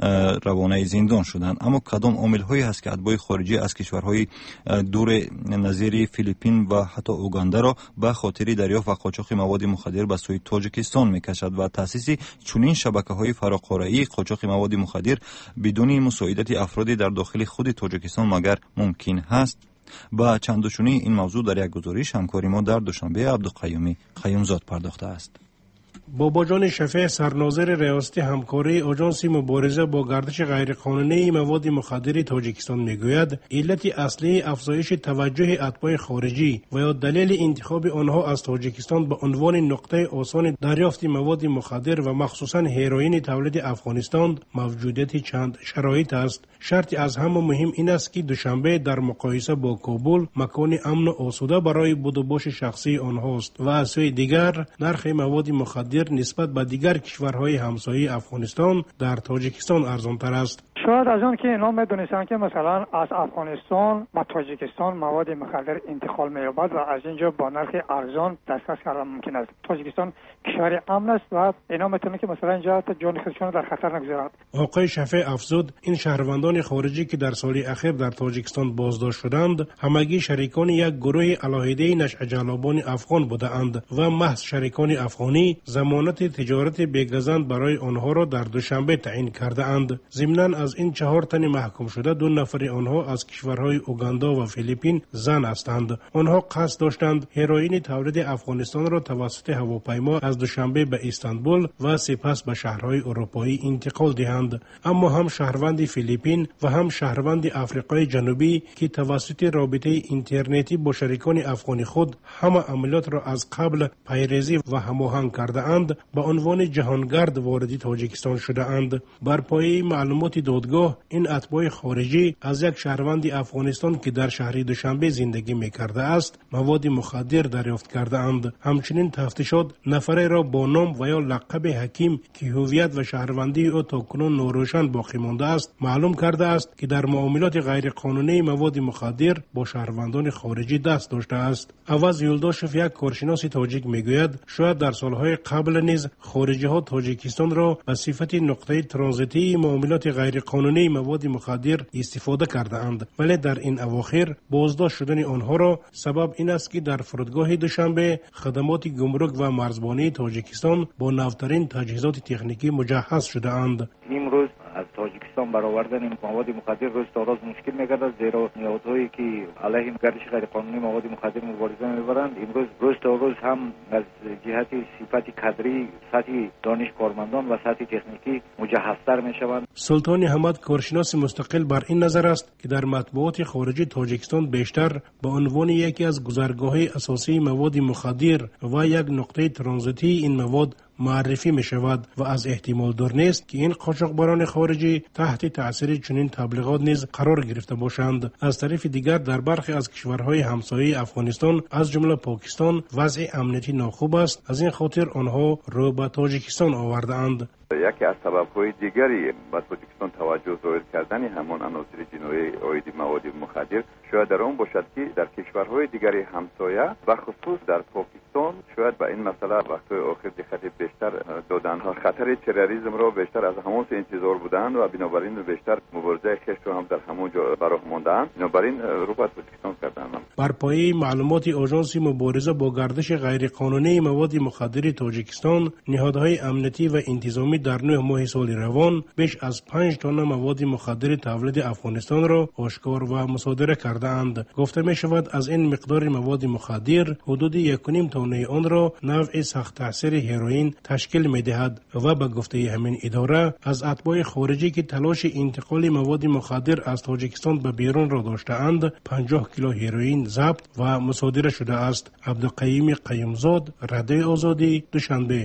روانه زندان شدند. اما کدام عامل‌هایی هست که اتباع خارجی از کشورهای دور نظیر فیلیپین و حتی اوگاندا را به خاطر دریافت و قاچاق مواد مخدر به سوی تاجیکستان میکشد و تأسیس چنین شبکه‌های فراقاره‌ای قاچاق مواد مخدر بدون مساعدت افرادی در داخل خود تاجیکستان مگر ممکن هست؟ با چندشونی این موضوع در یک گزارش همکاری ما در دوشنبه عبدالقیومی قیومزاد پرداخته است. باباجان شفیع سرناظر ریاستی همکاری آژانس مبارزه با گردش غیرقانونی مواد مخدر تاجیکستان میگوید علت اصلی افزایش توجه اتباع خارجی و یا دلیل انتخاب آنها از تاجیکستان به عنوان نقطه آسان دریافت مواد مخدر و مخصوصا هیروئین تولید افغانستان موجودیت چند شرایط است. شرط از همه مهم این است که دوشنبه در مقایسه با کابل مکان امن و آسوده برای بود و باش شخصی آنهاست و از سوی دیگر نرخ مواد مخدر نسبت به دیگر کشورهای همسایه افغانستان در تاجیکستان ارزانتر است. شاید از آن که اینا میدونستن که مثلا از افغانستان به تاجیکستان مواد مخدر انتقال می‌یابد و از اینجا با نرخ ارزان دسترس کردن ممکن است. تاجیکستان کشور امن است و اینا میتونن که مثلا اینجا جان خودشون در خطر نگذارند. آقای شفیع افزود این شهروندان خارجی که در سال اخیر در تاجیکستان بازداشت شدند همگی شریکان یک گروه علاهیده نشء جلابان افغان بودند و محض شریکان افغانی ضمانت تجارت بی‌گزند برای آنها را در دوشنبه تعیین کرده اند. ضمناً از این چهار تن محکوم شده دو نفر آنها از کشورهای اوگاندا و فیلیپین زن هستند. آنها قصد داشتند هیروئین تولید افغانستان را توسط هواپیما از دوشنبه به استانبول و سپس به شهرهای اروپایی انتقال دهند. اما هم شهروند فیلیپین و هم شهروند آفریقای جنوبی که توسط رابطه اینترنتی با شریکان افغانی خود همه عملیات را از قبل پیریزی و هماهنگ کرده اند به عنوان جهانگرد وارد تاجیکستان شده اند. بر پایه معلومات دادگاه این اتباع خارجی از یک شهروند افغانستان که در شهر دوشنبه زندگی می‌کرده است مواد مخدر دریافت کرده اند. همچنین تفتیشات نفری را با نام و یا لقب حکیم که هویت و شهروندی او تاکنون ناروشن باقی مانده است معلوم کرده است که در معاملات غیرقانونی مواد مخدر با شهروندان خارجی دست داشته است. عوض یولداشف یک کارشناس تاجیک میگوید شاید در سالهای قبل نیز خارجی ها تاجیکستان را به صفت نقطه ترانزیتی معاملات غیر غیرقانونی مواد مخدر استفاده کرده اند، ولی در این اواخر بازداشت شدن آنها را سبب این است که در فرودگاه دوشنبه خدمات گمرک و مرزبانی تاجیکستان با نوترین تجهیزات تکنیکی مجهز شده اند. امروز از تاجیکستان برآوردن این مواد مخدر روز تا روز مشکل می‌گردد، زیرا نهادهایی که علیه گردش غیرقانونی مواد مخدر مبارزه می‌برند امروز روز تا روز هم از جهت صفت کادری، سطح دانش کارمندان و سطح تکنیکی مجهزتر می‌شوند. سلطان احمد کارشناس مستقل بر این نظر است که در مطبوعات خارجی تاجیکستان بیشتر به عنوان یکی از گذرگاه‌های اساسی مواد مخدر و یک نقطه ترانزیتی این مواد معرفی می شود و از احتمال دور نیست که این قاچاقبران خارجی تحت تأثیر چنین تبلیغات نیز قرار گرفته باشند. از طرف دیگر در برخی از کشورهای همسایه افغانستان از جمله پاکستان وضع امنیتی ناخوب است، از این خاطر آنها رو به تاجیکستان آورده اند. یکی از سبب‌های دیگری به تاجیکستان توجه ظاهر کردن همان عناصر جنایی عاید مواد مخدر شاید در آن باشد که در کشورهای دیگری همسایه و خصوص در پاکستان شاید به این مسئله وقت‌های آخر دقت بیشتر دادند. خطر تروریسم را بیشتر از همون انتظار بودند و بنابراین بیشتر مبارزه خشت را هم در همون جا براه ماندند، بنابراین رو به تاجیکستان کردند. بر پایه معلومات آژانس مبارزه با گردش غیرقانونی مواد مخدر تاجیکستان، نهادهای امنیتی و انتظامی در نه ماه سال روان بیش از پنج تن مواد مخدر تولید افغانستان را آشکار و مصادره کرده اند. گفته می شود از این مقدار مواد مخدر حدود یک و نیم تن آن را نوع سخت تاثیر هروئین تشکیل می دهد و به گفته همین اداره از اتباع خارجی که تلاش انتقال مواد مخدر از تاجیکستان به بیرون را داشته اند پنجاه کیلو هروئین ضبط و مصادره شده است. عبدالقیوم قیومزاد، رادیوی آزادی، دوشنبه.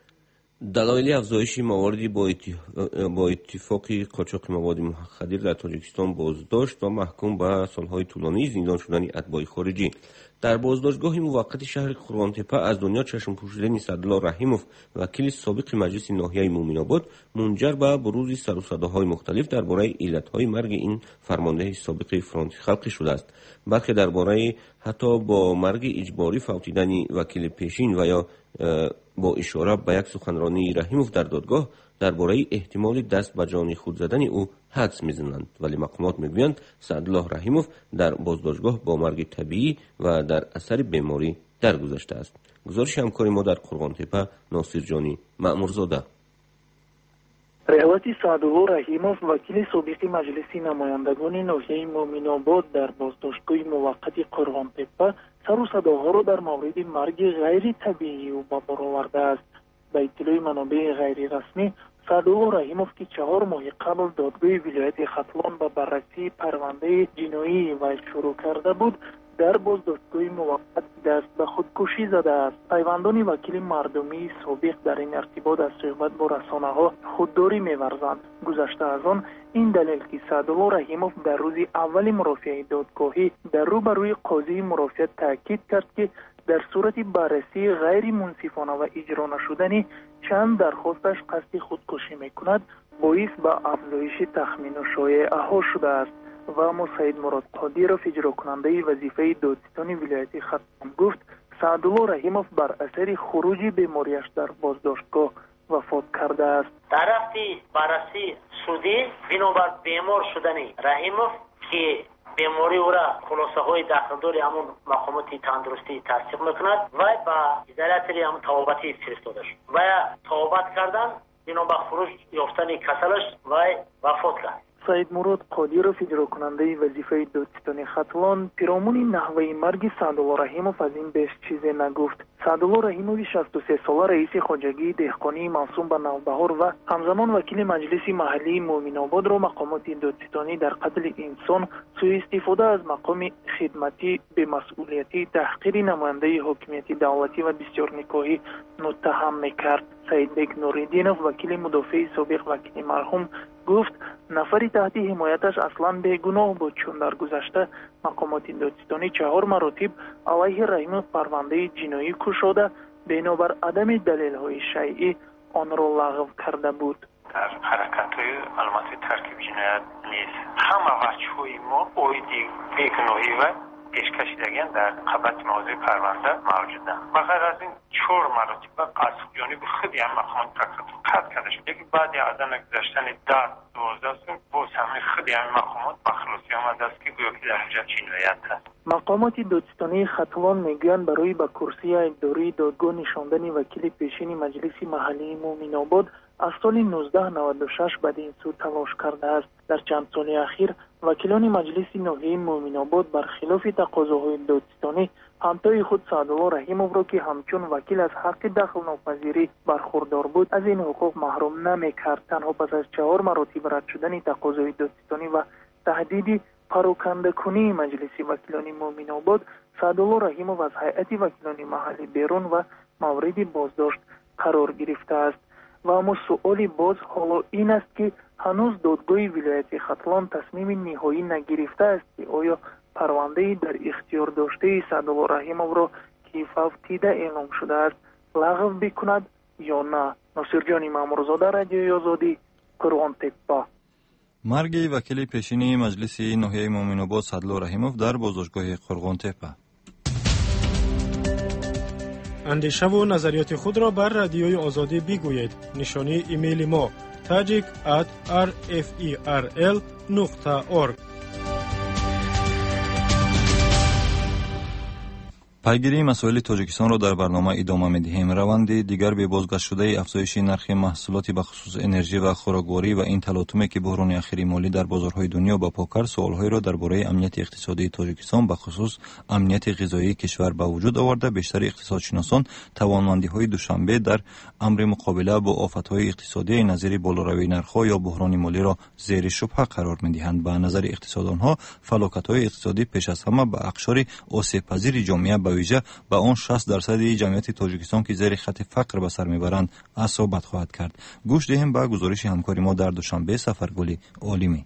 دلایل افزایش مواردی با, با اتفاق قاچاق مواد مخدر در تاجیکستان بازداشت و محکوم به سالهای طولانی زندان شدن اتباع خارجی. در بازداشتگاه موقت شهر قرغانتپه از دنیا چشم پوشیدن سعدالله رحیموف وکیل سابق مجلس ناحیه مومن آباد منجر به بروز سر و صداهای مختلف درباره علتهای مرگ این فرمانده سابق فرانت خلقی شده است، بلکه درباره حتی با مرگ اجباری فوتیدن وکیل پیشین و یا با اشاره به یک سخنرانی رحیموف در دادگاه درباره احتمال دست به جان خود زدن او حدس میزنند، ولی مقامات میگویند سعدالله رحیموف در بازداشتگاه با مرگ طبیعی و در اثر بیماری درگذشته است. گزارش همکار ما در قرغانتپه ناصر جانی مأمورزاده. روایت سعدالله رحیموف وکیل سابق مجلس نمایندگان ناحیه مومن آباد در بازداشتگاه موقت قرغانتپه سر و صداها را در مورد مرگ غیر طبیعی او به بار آورده است. به اطلاع منابع غیر رسمی، سعدالله رحیموف که چهار ماه قبل دادگاه ولایت ختلان به بررسی پرونده جنایی و شروع کرده بود، در بازداشتگاه موقت دست به خودکشی زده است. پیوندان وکیل مردمی سابق در این ارتباط از صحبت با رسانه‌ها خودداری می‌ورزند. گذشته از آن این دلیل که سعدالله رحیموف در روز اول مرافعه دادگاهی در روبروی قاضی مرافعه تاکید کرد که در صورت بررسی غیر منصفانه و اجرا نشدن چند درخواستش قصد خودکشی می‌کند، باعث به افزایش تخمین و شایعه‌ها شده است. و اما سید مراد قادرov اجرا کننده وظیفه دادستان ولایت ختلان گفت سعدالله رحیموف بر اثر خروج بیماریش در بازداشتگاه وفات کرده است. در وقتی بررسی شده بنابر بیمار شدن رحیموف که بیماری او را خلاصه های داخلداری همون مقامات تندرستی تصدیق میکند و به ادارت همون توابتی فرستاده شد و توابت کردن بنابر خروج یافتن کسلش و وفات کرد. سید مراد قادرov اجرا کننده وظیفه دادستان ختلان پیرامون نحوه مرگ سعدالله رحیموف از این بیش چیزی نگفت. سعدالله رحیموف شصت و سه ساله رئیس خواجگی دهقانی موسوم به نوبهار و همزمان وکیل مجلس محلی مومن آباد را مقامات دادستانی در قتل انسان، سوء استفاده از مقام خدمتی به مسئولیتی، تحقیر نماینده حاکمیت دولتی و بسیار نکاحی متهم میکرد. سید بیگ نوریدینوف وکیل مدافع سابق وکیل مرحوم گفت نفری تحت حمایتش اصلا بیگناه بود، چون در گذشته مقامات دادستانی چهار مراتب علیه رحیموف پرونده جنایی گشوده بنابر عدم دلیل‌های شیعی آن را لغو کرده بود. در حرکت‌های علامت ترکیب جنایت نیست همه وجه‌های ما اویدی بیگناهی و پیش کشیدگان در قبط موضوع پرونده موجودند. بغیر از این چهار مرتبه قصد جانب خودی هم مقامات تکلیف قطع کرده شد. یکی بعد از آن گذشتن ده دوازده سال باز همه خودی هم مقامات مخلوصی آمده است که گویا که در اینجا جنایت است. مقامات دادستانی ختوان میگویند برای به کرسی اداری دادگاه نشاندن وکیل پیشین مجلس محلی مومن آباد از سال نوزده نود و شش به این سو تلاش کرده است. در چند سال اخیر وکیلان مجلس ناحیه مومن آباد برخلاف تقاضاهای دادستانی همتای خود سعدالله رحیموف را که همچون وکیل از حق دخل ناپذیری برخوردار بود از این حقوق محروم نمیکرد. تنها پس از چهار مراتب رد شدن تقاضای دادستانی و تهدید پراکنده کنی مجلس وکیلان مومن آباد، سعدالله رحیموف از هیئت وکیلان محلی بیرون و مورد بازداشت قرار گرفته است. و اما سؤال باز حالا این است که هنوز دادگاه ولایت ختلان تصمیم نهایی نگرفته است که آیا پرونده در اختیار داشته سعدالله رحیموف را که فوتیده اعلام شده است لغو بکند یا نه. ناصرجان مامورزاده، رادیوی آزادی، کرمان تپه. مرگ وکیل پیشین مجلس ناحیه مومن آباد سعدالله رحیموف در بازداشتگاه قرغان تپه. اندیشه و نظریات خود را بر رادیوی آزادی بگویید. نشانی ایمیل ما tajik at r f e r l نقطه org. پیگیری مسائل تاجیکستان را در برنامه ادامه می‌دهیم. روند دیگر به بازگشت شده افزایش نرخ محصولات به خصوص انرژی و خوراکواری و این تلاطمی که بحران اخیر مالی در بازارهای دنیا با پا کرد سوال‌هایی را درباره امنیت اقتصادی تاجیکستان به خصوص امنیت غذایی کشور به وجود آورده. بیشتر اقتصادشناسان توانمندی‌های دوشنبه در امر مقابله با آفت‌های اقتصادی نظیر بالاروی نرخ‌ها یا بحران مالی را زیر شبهه قرار می‌دهند. به نظر اقتصاددان‌ها فلاکت‌های اقتصادی پیش از همه به اقشار آسیب‌پذیر جامعه به ویژه به آن شصت درصد جمعیت تاجیکستان که زیر خط فقر به سر میبرند اصابت خواهد کرد. گوش دهیم به گزارش همکاری ما در دوشنبه سفرگلی عالمی.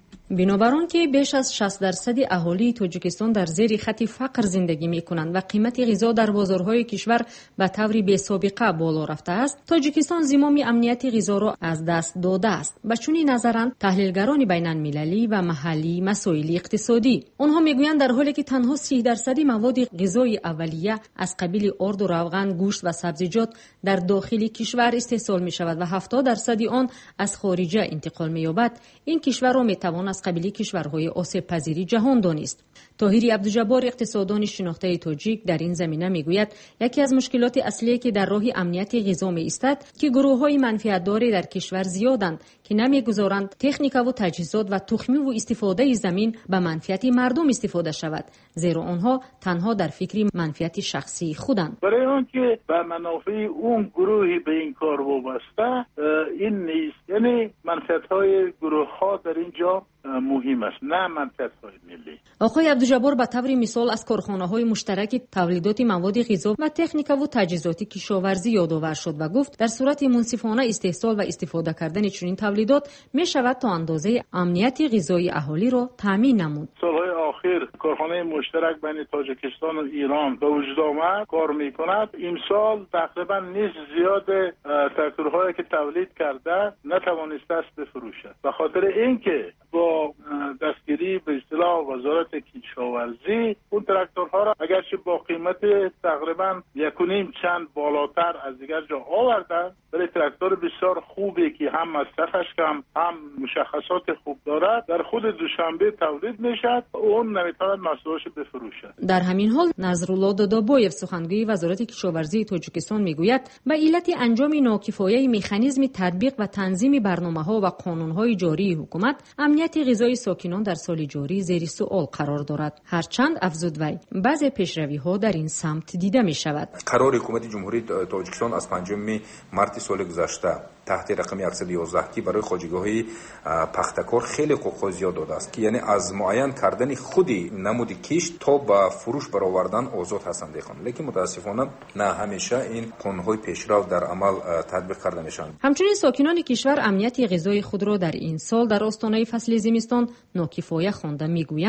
بنابر آن که بیش از شصت درصد اهالی تاجیکستان در زیر خط فقر زندگی می‌کنند و قیمت غذا در بازارهای کشور به طور بی‌سابقه بالا رفته است، تاجیکستان زمام امنیت غذا را از دست داده است. به چنین نظرند تحلیلگران بین‌المللی و محلی مسائل اقتصادی. آنها می‌گویند در حالی که تنها سی درصد مواد غذایی اولیه از قبیل آرد و روغن، گوشت و سبزیجات در داخل کشور استحصال می‌شود و هفتاد درصد آن از خارج انتقال می‌یابد، این کشور را می‌توان از قبیل کشورهای آسیب پذیری جهان دانست. طاهر عبدالجبار اقتصاددان شناخته تاجیک در این زمینه میگوید یکی از مشکلات اصلی که در راه امنیت غذا ایستد که گروه‌های منفعت‌دار در کشور زیادند که نمیگذارند تکنیک و تجهیزات و تخمی و استفاده زمین به منفعت مردم استفاده شود، زیرا آنها تنها در فکر منفعت شخصی خودند. برای آنکه به منافع اون گروهی به این کار وابسته این نیست، یعنی منفعت‌های گروه‌ها در اینجا مهم است، نه منفعت‌های ملی. آقای عبدالجبار به طور مثال از کارخانه‌های مشترک تولیدات مواد غذا و تکنیک و تجهیزات کشاورزی یادآور شد و گفت در صورت منصفانه استحصال و استفاده کردن چنین تولیدات می شود تا اندازه امنیت غذایی اهالی را تامین نمود. سالهای آخر کارخانه مشترک بین تاجیکستان و ایران به وجود آمد، کار می‌کند. امسال تقریبا نصف زیاد تراکتورهایی که تولید کرده نتوانسته است بفروشد. به خاطر اینکه با دستگیری به اصطلاح وزارت کشاورزی اون تراکتورها را اگرچه با قیمت تقریبا یک و نیم چند بالاتر از دیگر جا آوردن، ولی تراکتور بسیار خوبی که هم مصرفش کم هم مشخصات خوب دارد در خود دوشنبه تولید میشد، اون نمیتواند محصولش بفروشد. در همین حال نظرالله دادابویف سخنگوی وزارت کشاورزی تاجیکستان میگوید به علت انجام ناکفایه مکانیزم تطبیق و تنظیم برنامه‌ها و قانون‌های جاری حکومت امنیت غذایی ساکنان در سال جاری زیر سوال قرار دارد. هرچند افزود وی بعضی پیشروی‌ها در این سمت دیده می‌شود. قرار حکومت جمهوری تاجیکستان از پنجم مارس سال گذشته تحت رقم صد و یازده که برای خواجگاه‌های پختکار خیلی حقوق زیاد داده است که یعنی از معین کردن خودی نمود کشت تا به فروش برآوردن آزاد هستند دیگه، لیکن متاسفانه نه همیشه این قانون‌های پیشرو در عمل تطبیق کرده میشن. همچنین ساکنان کشور امنیت غذایی خود را در این سال در آستانه فصل زمستان ناکفایه خوانده میگویند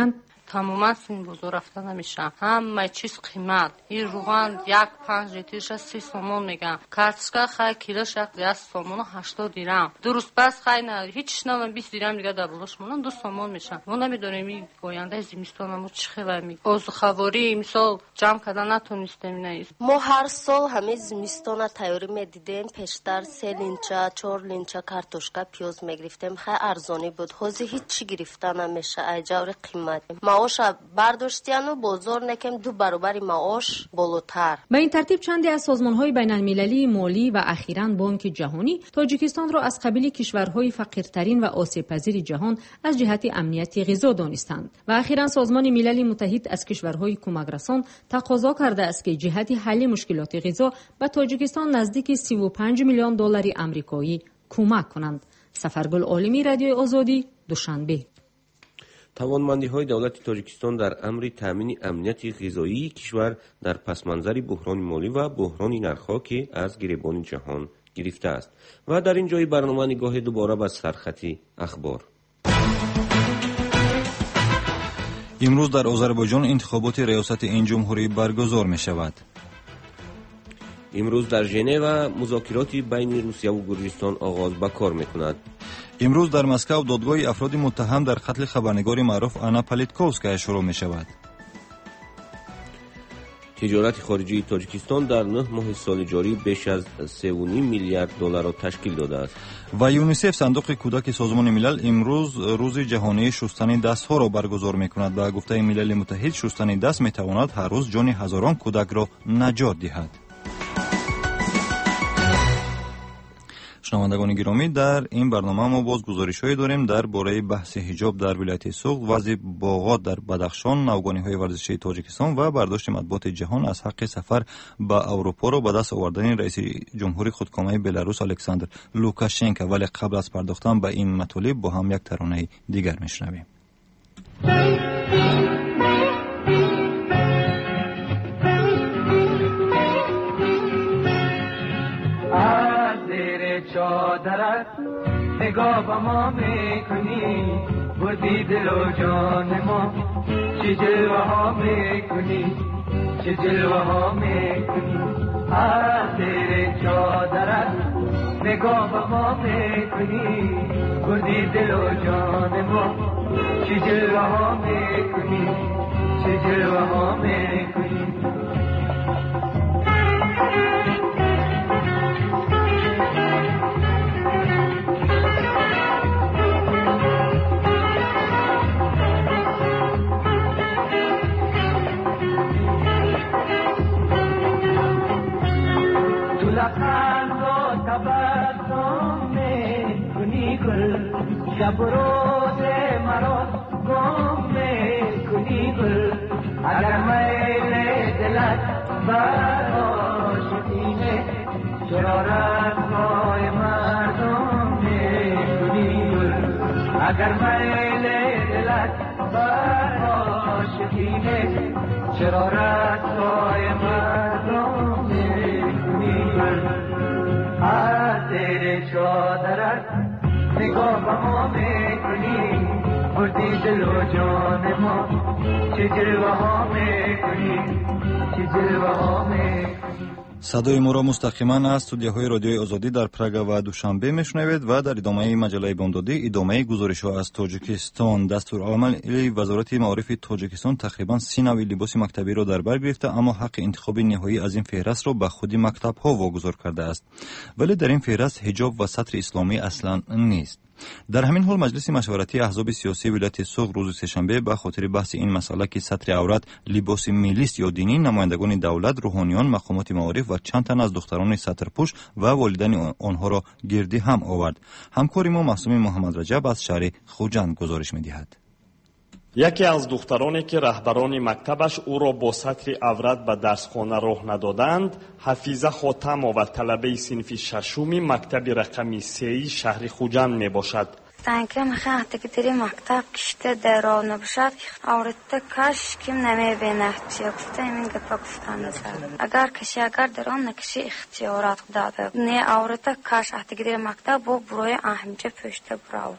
تماما سین بازار رفته نمیشه. همه چیز قیمت. این روغن یک پنج لیترش سی سومون میگن. کارتشکا خیلی کیلوش یک سومون و هشتاد دیرم. درست بس خیلی نداری. هیچ نمیدونم بیست دیرم دیگه دبلش مونن دو سومون میشن. ما نمیدونیم این گوینده زمستونمو چه خبر می. از خواری مثال جمع کردن نتونستیم نه. ما هر سال همه زمستون تیاری میدیدیم. پیشتر سه لینچه چهار لینچه کارتشکا پیاز میگرفتیم. خیلی ارزانی بود. حاضر هیچ چی گرفته نمیشه. ایجور قیمت. معاش برداشتیانو بازار نکم دو برابر معاش بالاتر. به این ترتیب چندی از سازمان‌های بین‌المللی مالی و اخیراً بانک جهانی تاجیکستان را از قبیل کشورهای فقیرترین و آسیب‌پذیر جهان از جهت امنیت غذا دانستند و اخیراً سازمان ملل متحد از کشورهای کمک‌رسان تقاضا کرده است که جهت حل مشکلات غذا به تاجیکستان نزدیک سی و پنج میلیون دلار آمریکایی کمک کنند. سفرگل عالمی رادیوی آزادی دوشنبه. توانمندی‌های دولت تاجیکستان در امر تامین امنیت غذایی کشور در پس‌منظر بحران مالی و بحران نرخ‌ها که از گریبان جهان گرفته است. و در این جای برنامه نگاه دوباره به سرخط اخبار. امروز در آذربایجان انتخابات ریاست این جمهوری برگزار می‌شود. امروز در ژنو مذاکرات بین روسیه و گرجستان آغاز به کار می‌کند. امروز در مسکو دادگاه افراد متهم در قتل خبرنگار معروف آنا پالیتکوفسکایا شروع می‌شود. تجارت خارجی تاجیکستان در نه ماه سال جاری بیش از سه و نیم میلیارد دلار را تشکیل داده است. و یونیسف صندوق کودک سازمان ملل امروز روز جهانی شستن دست‌ها را برگزار می‌کند. به گفته ملل متحد شستن دست می‌تواند هر روز جان هزاران کودک را نجات دهد. شنوندگان گرامی، در این برنامه ما باز گزارش‌هایی داریم درباره بحث حجاب در ولایت سوغد، وضع باغات در بدخشان، نوگانی‌های ورزشی تاجیکستان و برداشت مطبوعات جهان از حق سفر به اروپا را به دست آوردن رئیس جمهوری خودکامه بلاروس الکساندر لوکاشنکو. ولی قبل از پرداختن به این مطالب با هم یک ترانه دیگر میشنویم. چادرت نگاه با ما میکنی، بردی دل و جان ما، چه جلوه ها میکنی، چه جلوه ها میکنی. از زیر چادرت نگاه با ما میکنی، بردی دل و جان ما، چه جلوه ها میکنی، چه جلوه ها میکنی. شب روز مرا گم میکنی گل، اگر میل دلت بر آشتینه، چرا رسوای مردم میکنی گل. اگر میل دلت بر آشتینه، چرا رسوای مردم میکنی گل. از زیر چادرت نگاه با ما میکنی، بردی دل و جان ما، چه جلوه ها میکنی، چه جلوه ها میکنی. صدای ما را مستقیما از استودیوهای رادیوی آزادی در پراگ و دوشنبه میشنوید و در ادامه مجله بامدادی ادامه گزارش‌ها از تاجیکستان. دستورالعمل وزارت معارف تاجیکستان تقریبا سی نوع لباس مکتبی را در بر گرفته، اما حق انتخاب نهایی از این فهرست را به خود مکتب‌ها واگذار کرده است. ولی در این فهرست حجاب و سطر اسلامی اصلا نیست. در همین حال مجلس مشورتی احزاب سیاسی ولایت سوغد روز سه‌شنبه به خاطر بحث این مسئله که سطر عورت لباس ملی است یا دینی، نمایندگان دولت، روحانیان، مقامات معارف و چند تن از دختران سطرپوش و والدین آنها را گردی هم آورد. همکار ما معصوم محمد رجب از شهر خوجند گزارش می‌دهد. یکی از دخترانی که رهبران مکتبش او را با سطر عورت به درسخانه راه ندادند، حفیظه خاتم و طلبه صنف ششم مکتب رقم سه شهر خوجند می باشد. سانکه میخواد که در مکتب کشته در راه نباشد، عورت کاش کم نمیبینه چی گفته این گپ گفتن نزد. اگر کسی اگر در آن نکشی اختیارات داده نه عورت کاش وقتی در مکتب با برای اهمیت پشت برا افتاد.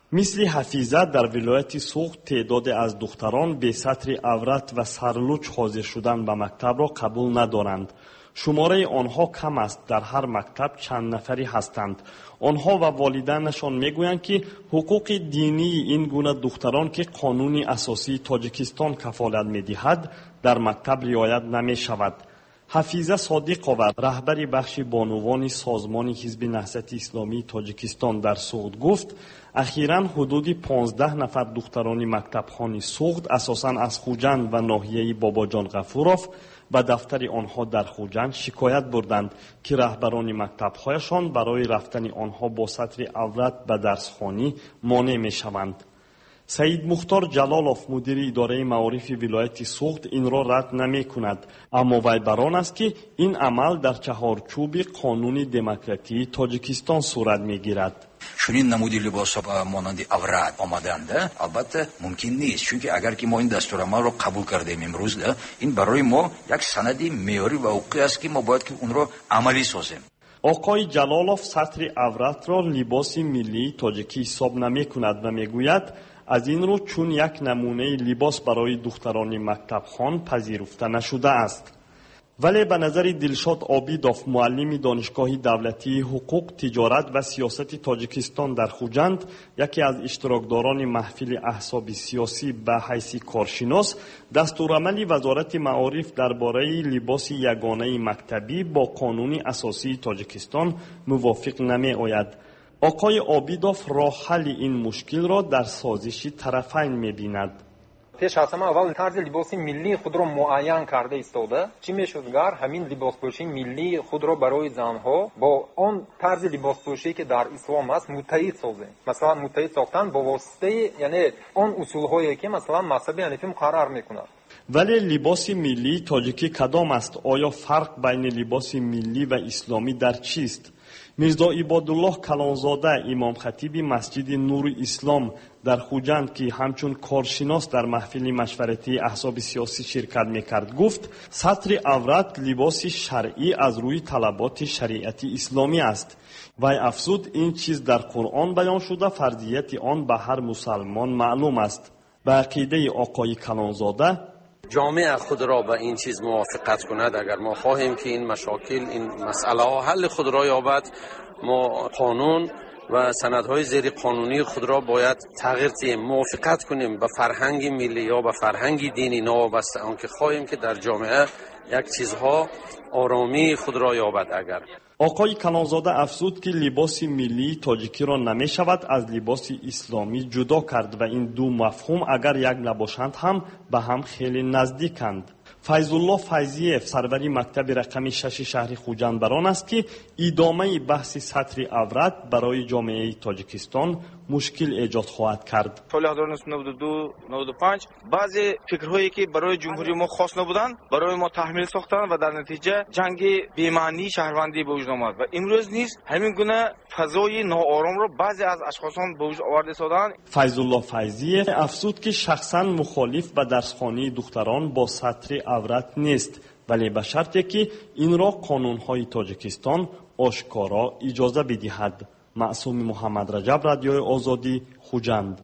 مثل حفیظه در ولایت سوخت تعداد از دختران به سطر عورت و سرلوچ حاضر شدن به مکتب را قبول ندارند. شماره آنها کم است. در هر مکتب چند نفری هستند. آنها و والدینشان میگویند که حقوق دینی این گونه دختران که قانون اساسی تاجیکستان کفالت میدهد در مکتب رعایت نمی شود. حفیظه صادقова رهبر بخش بانوان سازمان حزب نهضت اسلامی تاجیکستان در سوخت گفت اخیراً حدود پانزده نفر دختران مکتبخانه سوخت اساساً از خوجند و ناحیه باباجان غفوروف به دفتر آنها در خوجند شکایت بردند که رهبران مکتب‌هایشان برای رفتن آنها با سطر عورت به درسخانه مانع می‌شوند. سعید مختار جلالوف مدیر اداره معارف ولایت سوخت این را رد نمی کند، اما وی بر آن است که این عمل در چهارچوب قانون دموکراسی تاجیکستان صورت می گیرد. چنین نمودی لباس ها مانند عورت آمدند البته ممکن نیست، چون که اگر که ما این دستورالعمل را قبول کردیم امروز این برای ما یک سند معیاری و حقوقی است که ما باید که اون را عملی سازیم. آقای جلالوف سطر عورت را لباس ملی تاجیکی حساب نمی کند و می گوید از این رو چون یک نمونه لباس برای دختران مکتبخوان پذیرفته نشده است. ولی به نظر دلشاد عابیدوف معلم دانشگاه دولتی حقوق، تجارت و سیاست تاجیکستان در خوجند یکی از اشتراکداران محفل احزاب سیاسی به حیث کارشناس دستورالعمل وزارت معارف درباره لباس یگانه مکتبی با قانون اساسی تاجیکستان موافق نمی آید. آقای عابیدوف راه حل این مشکل را در سازش طرفین می‌بیند. پیش از همه اول طرز لباس ملی خود را معین کرده ایستاده. چی میشد گر همین لباسپوشی ملی خود را برای زنها با آن طرز لباسپوشی که در اسلام است متحد سازه. مثلا متحد ساختن با واسطه یعنی آن اصول‌هایی که مثلا مذهب حنیفی مقرر می‌کند. ولی لباس ملی تاجیکی کدام است؟ آیا فرق بین لباس ملی و اسلامی در چیست؟ میرزا عبادالله کلانزاده امام خطیب مسجد نور اسلام در خوجند که همچون کارشناس در محفل مشورتی احزاب سیاسی شرکت میکرد گفت سطر عورت لباس شرعی از روی طلبات شریعت اسلامی است. وی افزود این چیز در قرآن بیان شده، فرضیت آن به هر مسلمان معلوم است. به عقیده آقای کلانزاده جامعه خود را به این چیز موافقت کند. اگر ما خواهیم که این مشاکل این مسئله ها حل خود را یابد، ما قانون و سندهای زیر قانونی خود را باید تغییر دهیم، موافقت کنیم به فرهنگ ملی یا به فرهنگ دینی نوابسته آنکه خواهیم که در جامعه یک چیزها آرامی خود را یابد. اگر آقای کلانزاده افزود که لباس ملی تاجیکی را نمی شود از لباس اسلامی جدا کرد و این دو مفهوم اگر یک نباشند هم به هم خیلی نزدیکند. فیضالله فیضیف سروری مکتب رقم شش شهر خوجند بران است که ادامه بحث سطر عورت برای جامعه تاجیکستان مشکل ایجاد خواهد کرد. سال هزار و نهصد و نود و دو نود و پنج بعضی فکرهایی که برای جمهوری ما خاص نبودند برای ما تحمیل ساختند و در نتیجه جنگ بی‌معنی شهروندی به وجود آمد و امروز نیز همین گونه فضای ناآرام را بعضی از اشخاصان به وجود آورده سازند. فیضالله فیضیف افزود که شخصا مخالف به درسخانه دختران با سطر عورت نیست، ولی به شرطی که این را قانون‌های تاجیکستان آشکارا اجازه بدهد. معصوم محمد رجب، رادیوی آزادی، خوجند.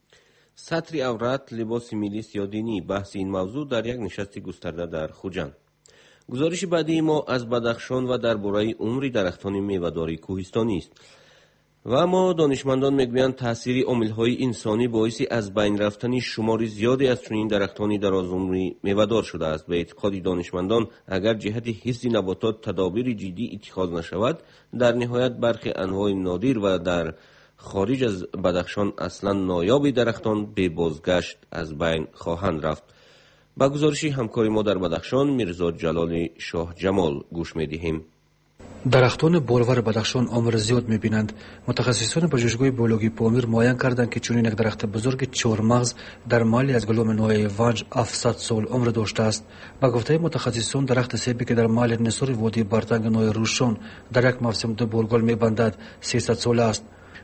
سطر عورت، لباس ملی یا دینی، بحث این موضوع در یک نشست گسترده در خوجند. گزارش بعدی ما از بدخشان و درباره عمر درختان میوه‌داری کوهستانی است. و اما دانشمندان میگویند تأثیر عامل‌های انسانی باعث از بین رفتن شمار زیادی از چنین درختان درازعمری میوه‌دار شده است. به اعتقاد دانشمندان اگر جهت حفظ نباتات تدابیر جدی اتخاذ نشود، در نهایت برخی انواع نادر و در خارج از بدخشان اصلا نایاب درختان به بازگشت از بین خواهند رفت. با گزارش همکار ما در بدخشان میرزا جلال شاه جمال گوش می‌دهیم. درختان بولور بدخشان عمر زیاد می‌بینند. متخصصان پژوهشگاه بیولوژی پامیر معاین کردند که چنین یک درخت بزرگ چهارمغز در محلی از گلوم نوع وانج هفتصد سال عمر داشته است. با گفته متخصصان درخت سیبی که در محل نصور وادی بارتنگ نوع روشون در یک موسم دو بول گل می‌بندد سیصد سال است.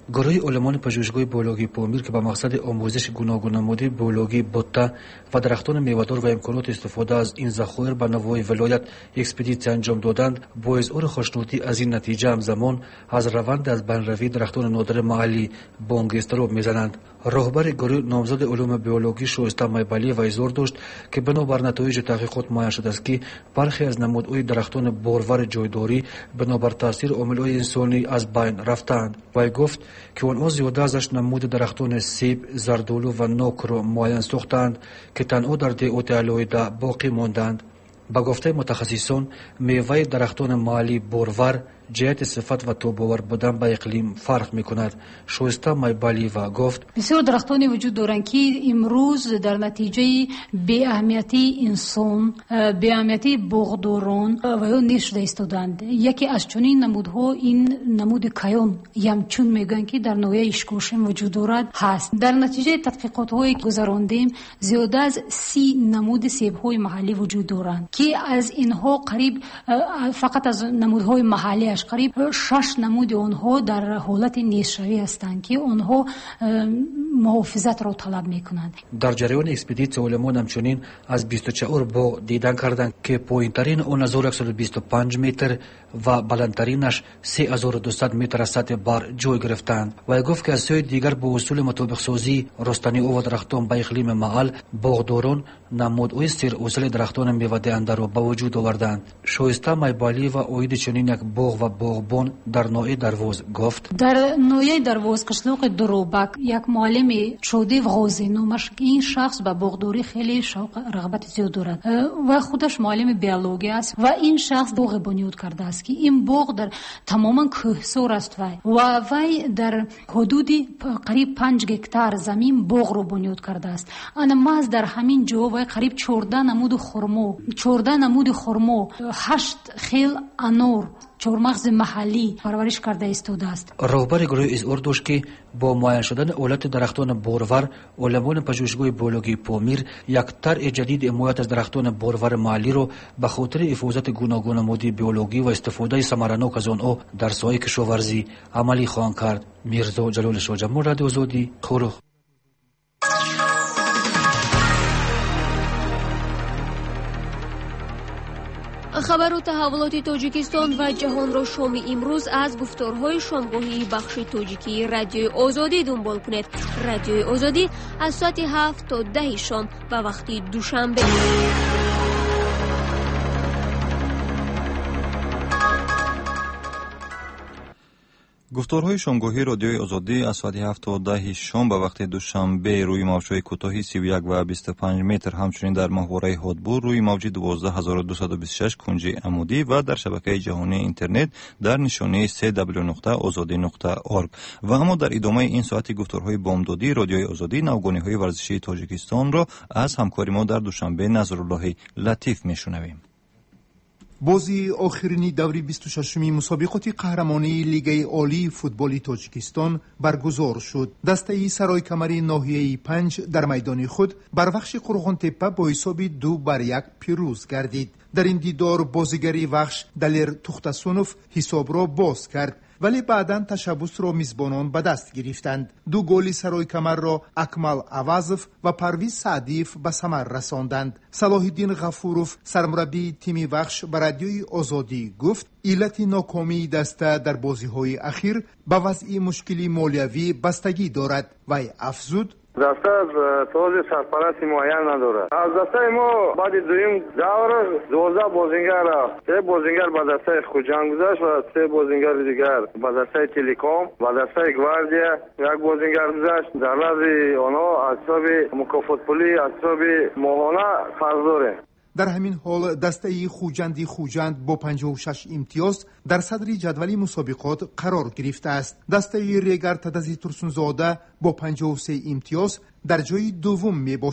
گروه علمان پژوهشگاه بیولوژی پامیر که به مقصد آموزش گوناگون نمودی بیولوژی بوته و درختان میوه‌دار و امکانات استفاده از این ذخایر به نوای ولایت اکسپدیسیون انجام دادند، با اظهار خوشنودی از این نتیجه همزمان از روند از بین روی درختان نادر محلی بانگ اضطراب میزنند. راهبر گروه نامزد علوم بیولوژی شایسته مایبالی و اظهار داشت که بنابر نتایج تحقیقات معین شده است که برخی از نمودهای درختان بارور جایداری بنابر تاثیر عامل‌های انسانی از بین رفتند. و گفت که آنها زیاده ازش نمود درختان سیب، زردالو و نوک را معین ساختند که تنها در دیوت علایده باقی ماندند. با گفته متخصصان میوه درختان محلی بارور جهت صفت و توباور بودن با اقلیم فرق میکند. شایسته مایبالی و گفت بسیار درختانی وجود دارند که امروز در نتیجه بی اهمیتی انسان، بی اهمیتی باغداران و یا نشده ایستادند. یکی از چنین نمودها این نمود کیان یمچون میگن که در ناحیه اشکوشم وجود دارد هست. در نتیجه تحقیقات های گذراندیم زیاده از سی نمود سیب های محلی وجود دارند که از اینها قریب فقط از نمودهای محلی قریب شش نمود آنها در حالت نیشروی هستند که آنها محافظت را طلب میکنند. در جریان اکسپدیسیون علمان همچنین از بیست و چهار باغ دیدن کردند که پایینترین آن هزار و صد و بیست و پنج متر و بلندترینش سه هزار و دویست متر از سطح بر جای گرفتند. و گفت که از سوی دیگر با اصول مطابق سازی رستنی او و درختان به اقلیم محل باغداران نمودهای سیر اصل درختان میوه دهنده را به وجود آوردند. شایسته مایبالی و اوید چنین یک باغ و باغبان در نوع دروز گفت در نوع دروز قشلوق دروبک یک معلم شده و غازی نومش این شخص به باغداری خیلی شوق رغبت زیاد دارد و خودش معلم بیولوژی است و این شخص باغ بنیاد کرده است که این باغ در تماما کوهسار است و و وی در حدود قریب پنج هکتار زمین باغ رو بنیاد کرده است. انا ما در همین جا و قریب چهارده نمود خرما چهارده نمود خرما هشت خیل انار چهارمغز محلی پرورش کرده ایستاده است. راهبر گروه اظهار داشت که با معین شدن اولت درختان بارور علمان پژوهشگاه بیولوژی پامیر یک طرح جدید حمایت از درختان بارور محلی را به خاطر حفاظت گوناگون نمودی بیولوژی و استفاده ثمرناک از آنها در ساحه کشاورزی عملی خواهند کرد. میرزا جلال شاجمون، رادیو آزادی، قروخ. خبر و تحولات تاجیکستان و جهان را شام امروز از گفتارهای شامگاهی بخش تاجیکی رادیوی آزادی دنبال کنید. رادیوی آزادی از ساعت هفت تا ده شام به وقت دوشنبه. گفتارهای شامگاهی رادیوی آزادی از ساعت هفت تا ده شام به وقت دوشنبه روی موج‌های کوتاهی سی و یک و بیست و پنج متر، همچنین در ماهواره هادبور روی موج دوازده هزار و دویست و بیست و شش کنج عمودی و در شبکه جهانی اینترنت در نشانی سه دبلیو نقطه آزادی نقطه اورگ. و اما در ادامه این ساعت گفتارهای بامدادی رادیوی آزادی نوگانی‌های ورزشی تاجیکستان را از همکار ما در دوشنبه نظرالله لطیف میشنویم. بازی آخرین دوری بیست و ششمی مسابقات قهرمانی لیگ عالی فوتبال تاجیکستان برگزار شد. دسته سرای کمری ناحیه پنج در میدان خود بر وخش قرغان تپه با حساب دو بر یک پیروز گردید. در این دیدار بازیگری وخش دلیر تختسونوف حساب را باز کرد، ولی بعداً تشبث را میزبانان به دست گرفتند. دو گل سرای کمر را اکمل عوضف و پرویز سعدیف به ثمر رساندند. صلاح الدین غفوروف سرمربی تیم وخش به رادیوی آزادی گفت علت ناکامی دسته در بازی‌های اخیر به وضع مشکلی مالیوی بستگی دارد و افزود دسته ساز سرپرستی معین نداره. از دسته ما بعد دویم دور دوازده بازیگر سه بازیگر به دسته خوجان گذاشت و سه بازیگر دیگر به دسته تلکام و دسته گواردیا یک بازیگر گذاشت. در لحاظ آنها از حساب مکافات پولی از حساب ماهانه قرض داره. در همین حال دسته خوجندی خوجند با پنجاه و شش امتیاز در صدر جدول مسابقات قرار گرفته است. دسته ریگر تدزی ترسونزاده با پنجاه و سه امتیاز در جای دوم می باشد.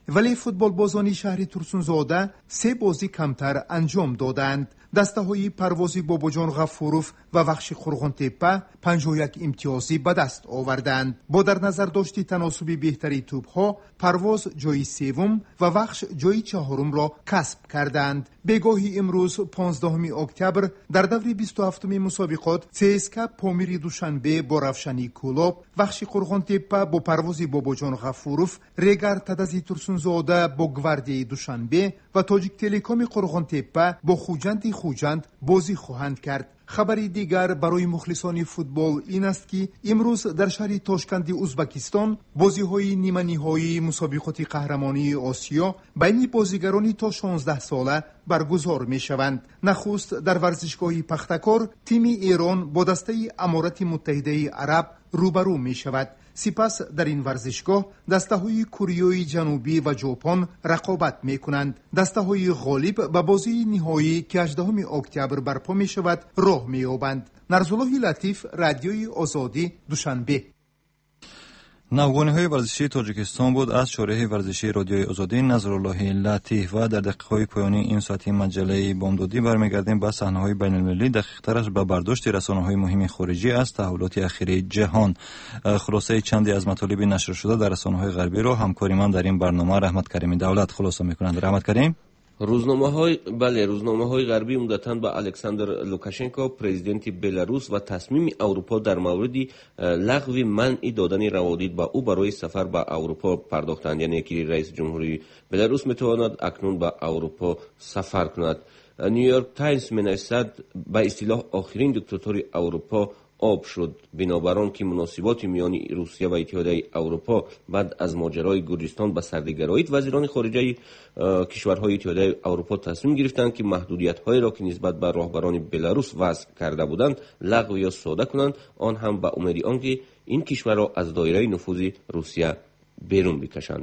ولی فوتبالبازان شهر ترسونزاده سه بازی کمتر انجام دادند. دسته‌های پروازی باباجان غفوروف و بخش قرغن‌تپه پنجاه و یک امتیازی به دست آوردند. با در نظر داشتی تناسب بهتری توپ‌ها، پرواز جای سوم و بخش جای چهارم را کسب کردند. بگاهی امروز پانزدهم اکتبر در دور بیست و هفتم مسابقات سیسکا پامیر دوشنبه با روشنی کلوب، بخش قرغن‌تپه با پروازی باباجان غفوروف، ریگر تدزی ترسونزاده با گواردی دوشنبه و تاجیک تلکام قرغن‌تپه با خوجند خوجند بازی خواهند کرد. خبری دیگر برای مخلصان فوتبال این است که امروز در شهر تاشکند ازبکستان بازی‌های نیمه نهایی مسابقات قهرمانی آسیا بین بازیگران تا شانزده ساله برگزار می‌شوند. نخست در ورزشگاه پختکار تیم ایران با دسته امارات متحده عرب روبرو می‌شود. سپس در این ورزشگاه دسته‌های کره جنوبی و ژاپن رقابت می‌کنند. دسته‌های غالب به بازی نهایی که هجدهم اکتبر برپا می‌شود راه می‌یابند. نرزالله لطیف، رادیوی آزادی، دوشنبه. نوگانی‌های ورزشی تاجیکستان بود از شارح ورزشی رادیوی آزادی نظرالله لطیف. و در دقیقه‌های پایانی این ساعتی مجله بامدادی برمیگردیم به صحنه‌های بین‌المللی، دقیق‌ترش به برداشت رسانه‌های مهم خارجی از تحولات اخیر جهان. خلاصه چندی از مطالب نشر شده در رسانه‌های غربی را همکاری من در این برنامه رحمت کریم دولت خلاصه می‌کنند. رحمت کریم. روزنامه‌های بله روزنامه‌های غربی عمدتاً به الکساندر لوکاشنکو پرزیدنت بلاروس و تصمیم اروپا در مورد لغو منع دادن روادید با او برای سفر به اروپا پرداختند. یعنی که رئیس جمهوری بلاروس میتواند اکنون به اروپا سفر کند. نیویورک تایمز می‌نویسد به اصطلاح آخرین دیکتاتوری اروپا آب شد، بنابراین که مناسبات میان روسیه و اتحادیه اروپا بعد از ماجرای گرجستان به سردی گرایید، وزیران خارجه کشورهای اتحادیه اروپا تصمیم گرفتند که محدودیت‌هایی را که نسبت به راهبران بلاروس وضع کرده بودند لغو یا ساده کنند، آن هم به امید آنکه این کشورها از دایره نفوذ روسیه بیرون بکشند.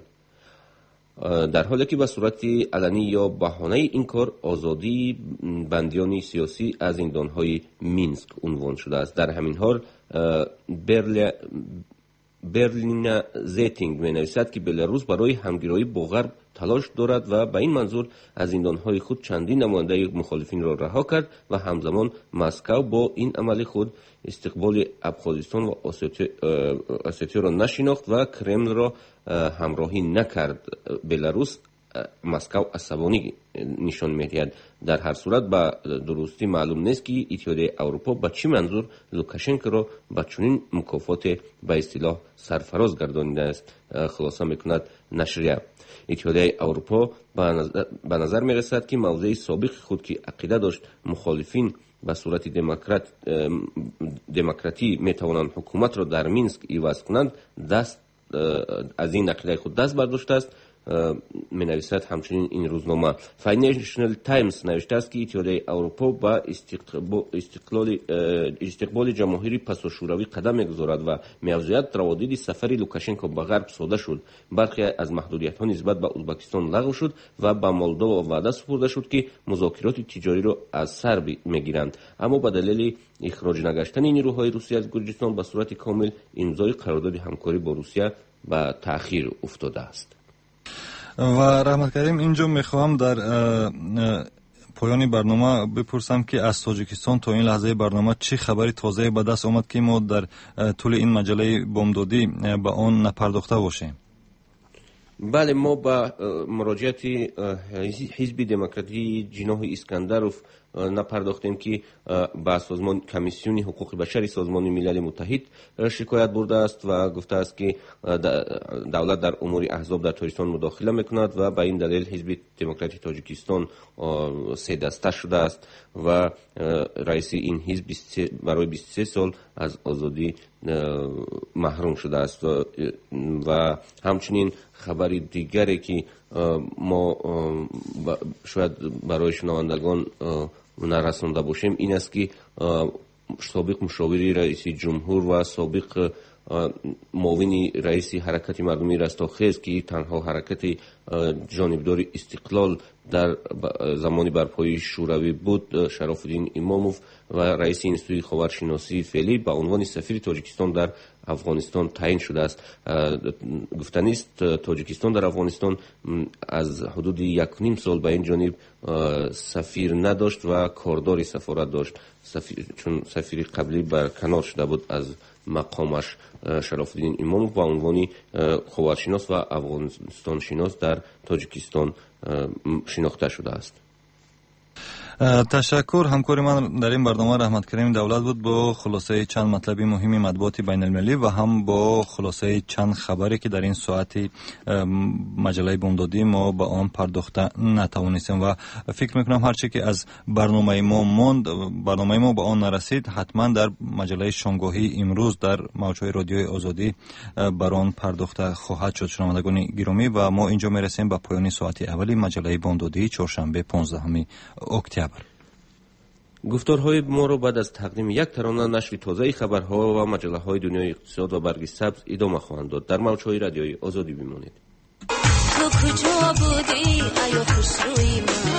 در حالی که به صورت علنی یا بهانه این کار آزادی بندیان سیاسی از زندان‌های مینسک عنوان شده است. در همین حال برل... برلین زیتینگ می‌نویسد که بلاروس برای همگرایی با غرب تلاش دارد و به این منظور از زندان‌های خود چندین نماینده مخالفین را رها کرد و همزمان مسکو با این عمل خود استقبال ابخازستان و اسیوطیا را نشناخت و کرمل را همراهی نکرد. بلاروس مسکو عصبانی نشان می‌دهد. در هر صورت به درستی معلوم نیست که اتحادیه اروپا به چه منظور لوکاشنکو را به چنین مکافات به اصطلاح سرفراز گردانیده است. خلاصه می‌کند نشریه. اتحادیه اروپا به نظر می‌رسد که موضع سابق خود که عقیده داشت مخالفین به صورت دموکرات دموکراتی می‌توانند حکومت را در مینسک عوض کنند، دست از این عقیده خود دست برداشته است. می نویسد همچنین این روزنامه. فاینانشل تایمز نوشته است که اتحادیه اروپا با استقلال استقبال جماهیر پس شوروی قدم می‌گذارد و می‌افزاید روادید سفر لوکاشنکو به غرب ساده شد. برخی از محدودیت‌ها نسبت به ازبکستان لغو شد و به مولداوا وعده سپرده شد که مذاکرات تجاری را از سر می‌گیرند، اما به دلیل اخراج نگشتن نیروهای روسیه از گرجستان به صورت کامل امضای قرارداد همکاری با روسیه به تأخیر افتاده است. و رحمت کریم اینجا میخوام در پایان برنامه بپرسم که از تاجیکستان تا این لحظه برنامه چه خبری تازه به دست آمد که ما در طول این مجله بامدادی به آن نپرداخته باشیم؟ بله، ما با مراجعت حزب دموکراتی جناح اسکندروف نپرداختیم که با سازمان کمیسیون حقوق بشر سازمان ملل متحد شکایت برده است و گفته است که دولت در امور احزاب در تاجیکستان مداخله میکند و به این دلیل حزب دموکراتی تاجیکستان سه دسته شده است و رئیس این حزب برای بیست و سه سال از آزادی محروم شده است. و همچنین خبر دیگری که ما شاید برای شنوندگان نرسانده باشیم این است که سابق مشاوری رئیس جمهور و سابق معاون رئیس حرکت مردمی رستاخیز که تنها حرکت جانبدار استقلال در زمان برپایی شوروی بود، شرف الدین اماموف و رئیس انستیتوی خاورشناسی فعلی به عنوان سفیر تاجیکستان در افغانستان تعیین شده است. گفتنی است تاجیکستان در افغانستان از حدود یک نیم سال به این جانب سفیر نداشت و کاردار سفارت داشت، سفیر چون سفیر قبلی برکنار شده بود از مقامش. شرف الدین اماموف به عنوان خاورشناس و افغانستان شناس در تاجیکستان شناخته شده است. تشکر. همکار من در این برنامه رحمت کریم دولت بود با خلاصه چند مطلبی مهمی مطبوعات بین المللی و هم با خلاصه چند خبری که در این ساعت مجله بامدادی ما با آن پرداخته نتوانستیم و فکر میکنم هرچی که از برنامه ما ماند، برنامه ما با آن نرسید، حتما در مجله شامگاهی امروز در موجهای رادیوی آزادی بر آن پرداخته خواهد شد. شنوندگان گرامی، و ما اینجا میرسیم به پایان ساعت اولی مجله بامدادی چهارشنبه پانزدهم اکتبر. گفتارهای ما رو بعد از تقدیم یک ترانه نشر تازه خبرها و مجله های دنیای اقتصاد و برگ سبز ادامه خواهند داد. در موجهای رادیوی آزادی بمانید. تو کجا بودی ای خسروی من؟